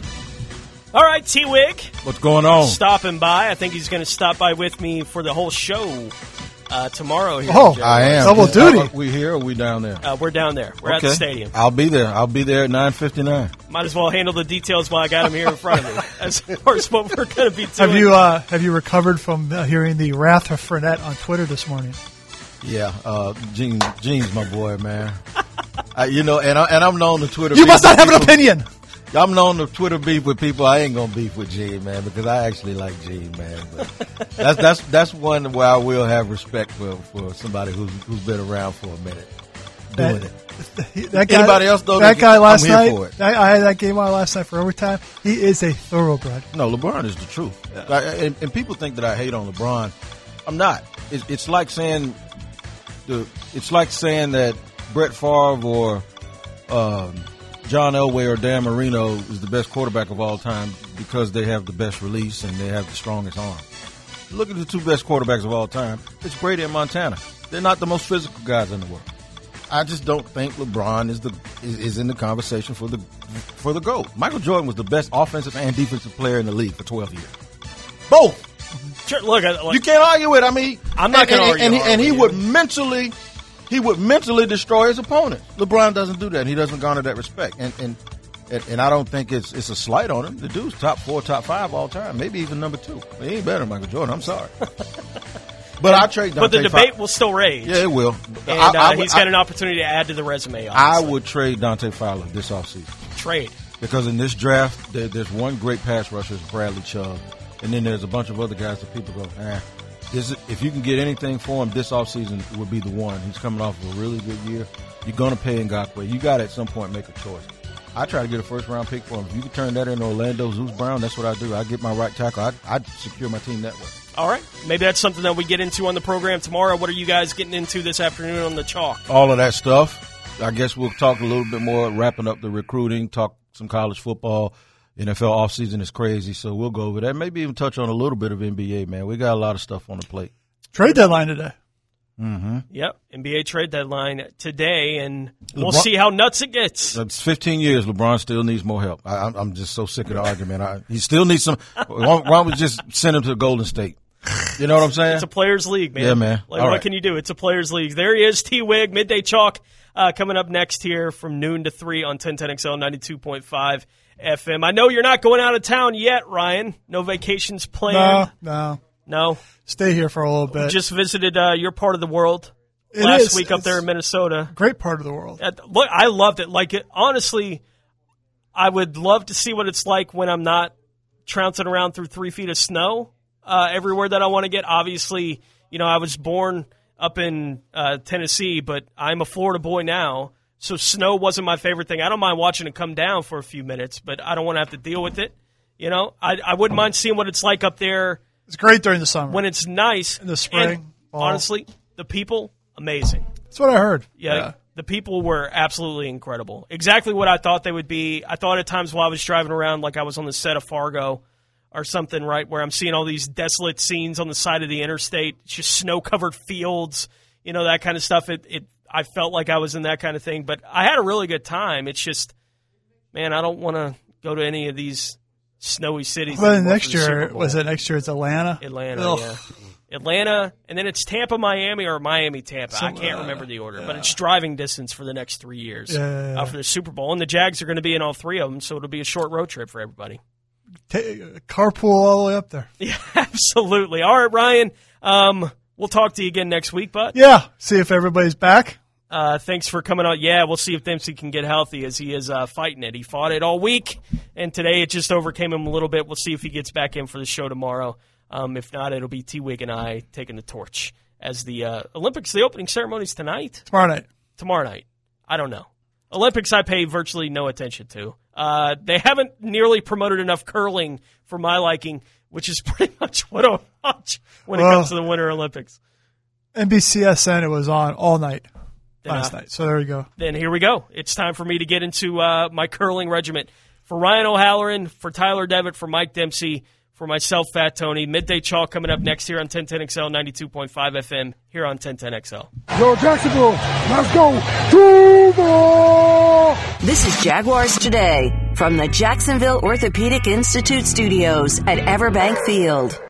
[SPEAKER 10] All right, T-Wig.
[SPEAKER 1] What's going on?
[SPEAKER 10] Stopping by. I think he's going to stop by with me for the whole show uh, tomorrow. Here
[SPEAKER 1] oh, I am.
[SPEAKER 11] Double duty.
[SPEAKER 1] Are we here or are we down there?
[SPEAKER 10] Uh, we're down there. We're
[SPEAKER 1] okay.
[SPEAKER 10] at the stadium.
[SPEAKER 1] I'll be there. I'll be there at nine fifty-nine.
[SPEAKER 10] Might as well handle the details while I got him here in front of me as far as what we're going to be doing.
[SPEAKER 11] Have you, uh, have you recovered from uh, hearing the wrath of Fournette on Twitter this morning?
[SPEAKER 1] Yeah. Uh, Gene, Gene's my boy, man. I, you know, and, I, and I'm known to Twitter.
[SPEAKER 11] You must not have people. An opinion.
[SPEAKER 1] I'm known to Twitter beef with people. I ain't gonna beef with Gene, man, because I actually like Gene, man. But that's that's that's one where I will have respect for, for somebody who's who's been around for a minute doing
[SPEAKER 11] that,
[SPEAKER 1] it.
[SPEAKER 11] That guy,
[SPEAKER 1] Anybody else though?
[SPEAKER 11] That guy last
[SPEAKER 1] I'm
[SPEAKER 11] night.
[SPEAKER 1] Here for it.
[SPEAKER 11] That, I had that game on last night for overtime. He is a thoroughbred.
[SPEAKER 1] No, LeBron is the truth, yeah. I, and, and people think that I hate on LeBron. I'm not. It's, it's like saying the. It's like saying that Brett Favre or. Um, John Elway or Dan Marino is the best quarterback of all time because they have the best release and they have the strongest arm. Look at the two best quarterbacks of all time. It's Brady and Montana. They're not the most physical guys in the world. I just don't think LeBron is the is, is in the conversation for the for the GOAT. Michael Jordan was the best offensive and defensive player in the league for twelve years. Both.
[SPEAKER 10] Sure, look, like,
[SPEAKER 1] you can't argue it. I mean,
[SPEAKER 10] I'm not going to argue.
[SPEAKER 1] And he, and he would
[SPEAKER 10] you.
[SPEAKER 1] mentally. He would mentally destroy his opponent. LeBron doesn't do that. He doesn't garner that respect. And and, and, and I don't think it's it's a slight on him. The dude's top four, top five all time, maybe even number two. He ain't better than Michael Jordan. I'm sorry. But I trade Dante
[SPEAKER 10] But the debate
[SPEAKER 1] Fowler.
[SPEAKER 10] will still rage.
[SPEAKER 1] Yeah, it will.
[SPEAKER 10] And
[SPEAKER 1] I, I,
[SPEAKER 10] uh, he's
[SPEAKER 1] I,
[SPEAKER 10] got an opportunity to add to the resume, honestly.
[SPEAKER 1] I would trade Dante Fowler this offseason.
[SPEAKER 10] Trade.
[SPEAKER 1] Because in this draft, there, there's one great pass rusher, it's Bradley Chubb. And then there's a bunch of other guys that people go, eh. This, if you can get anything for him this offseason, would be the one. He's coming off of a really good year. You're going to pay Ngakoue. You got to at some point make a choice. I try to get a first-round pick for him. If you can turn that into Orlando Zeus Brown, that's what I do. I get my right tackle. I I secure my team that way.
[SPEAKER 10] All right. Maybe that's something that we get into on the program tomorrow. What are you guys getting into this afternoon on the Chalk?
[SPEAKER 1] All of that stuff. I guess we'll talk a little bit more, wrapping up the recruiting, talk some college football. N F L offseason is crazy, so we'll go over that. Maybe even touch on a little bit of N B A, man. We got a lot of stuff on the plate.
[SPEAKER 11] Trade deadline today.
[SPEAKER 1] Mm-hmm.
[SPEAKER 10] Yep, N B A trade deadline today, and we'll
[SPEAKER 1] LeBron,
[SPEAKER 10] see how nuts it gets.
[SPEAKER 1] It's fifteen years. LeBron still needs more help. I, I'm, I'm just so sick of the argument. I, he still needs some. Why, why don't we just send him to Golden State? You know what I'm saying?
[SPEAKER 10] It's a players' league, man.
[SPEAKER 1] Yeah, man.
[SPEAKER 10] Like,
[SPEAKER 1] All
[SPEAKER 10] what
[SPEAKER 1] right.
[SPEAKER 10] can you do? It's a players' league. There he is, T-Wig, Midday Chalk, uh, coming up next here from noon to three on ten ten X L ninety-two point five F M. I know you're not going out of town yet, Ryan. No vacations planned.
[SPEAKER 11] No, no.
[SPEAKER 10] No?
[SPEAKER 11] Stay here for a little bit.
[SPEAKER 10] Just visited uh, your part of the world
[SPEAKER 11] it
[SPEAKER 10] last
[SPEAKER 11] is.
[SPEAKER 10] week up
[SPEAKER 11] it's
[SPEAKER 10] there in Minnesota.
[SPEAKER 11] Great part of the world.
[SPEAKER 10] Uh, look, I loved it. Like, it, honestly, I would love to see what it's like when I'm not trouncing around through three feet of snow uh, everywhere that I want to get. Obviously, you know, I was born up in uh, Tennessee, but I'm a Florida boy now, so snow wasn't my favorite thing. I don't mind watching it come down for a few minutes, but I don't want to have to deal with it. You know, I, I wouldn't mind seeing what it's like up there.
[SPEAKER 11] It's great during the summer.
[SPEAKER 10] When it's nice.
[SPEAKER 11] In the spring.
[SPEAKER 10] And honestly, the people, amazing.
[SPEAKER 11] That's what I heard.
[SPEAKER 10] Yeah,
[SPEAKER 11] yeah.
[SPEAKER 10] The people were absolutely incredible. Exactly what I thought they would be. I thought at times while I was driving around like I was on the set of Fargo or something, right, where I'm seeing all these desolate scenes on the side of the interstate, just snow-covered fields, you know, that kind of stuff. It, it I felt like I was in that kind of thing. But I had a really good time. It's just, man, I don't want to go to any of these snowy cities.
[SPEAKER 11] Well, next year, was it next year? It's Atlanta?
[SPEAKER 10] Atlanta,
[SPEAKER 11] Ugh.
[SPEAKER 10] yeah. Atlanta, and then it's Tampa, Miami, or Miami, Tampa.
[SPEAKER 11] So,
[SPEAKER 10] I can't
[SPEAKER 11] uh,
[SPEAKER 10] remember the order,
[SPEAKER 11] yeah.
[SPEAKER 10] but it's driving distance for the next three years
[SPEAKER 11] Yeah, yeah, yeah.
[SPEAKER 10] Uh, for the Super Bowl. And the Jags are going to be in all three of them, so it'll be a short road trip for everybody.
[SPEAKER 11] Ta carpool all the way up there.
[SPEAKER 10] Yeah, absolutely. All right, Ryan, um, we'll talk to you again next week, bud.
[SPEAKER 11] Yeah, see if everybody's back.
[SPEAKER 10] Uh, thanks for coming on. Yeah, we'll see if Dempsey can get healthy as he is uh, fighting it. He fought it all week, and today it just overcame him a little bit. We'll see if he gets back in for the show tomorrow. Um, if not, it'll be T-Wig and I taking the torch as the uh, Olympics. The opening ceremony's tonight?
[SPEAKER 11] Tomorrow night.
[SPEAKER 10] Tomorrow night. I don't know. Olympics I pay virtually no attention to. Uh, they haven't nearly promoted enough curling for my liking, which is pretty much what I watch when
[SPEAKER 11] Well,
[SPEAKER 10] it comes to the Winter Olympics.
[SPEAKER 11] N B C S N, it was on all night
[SPEAKER 10] Then,
[SPEAKER 11] last
[SPEAKER 10] uh,
[SPEAKER 11] night. So there you go.
[SPEAKER 10] Then here we go. It's time for me to get into uh, my curling regiment. For Ryan O'Halloran, for Tyler Devitt, for Mike Dempsey, for myself, Fat Tony. Midday Chalk coming up next here on ten ten X L, ninety-two point five F M, here on ten ten X L.
[SPEAKER 8] Yo, Jacksonville, let's go. Duval!
[SPEAKER 3] This is Jaguars Today from the Jacksonville Orthopedic Institute studios at Everbank Field.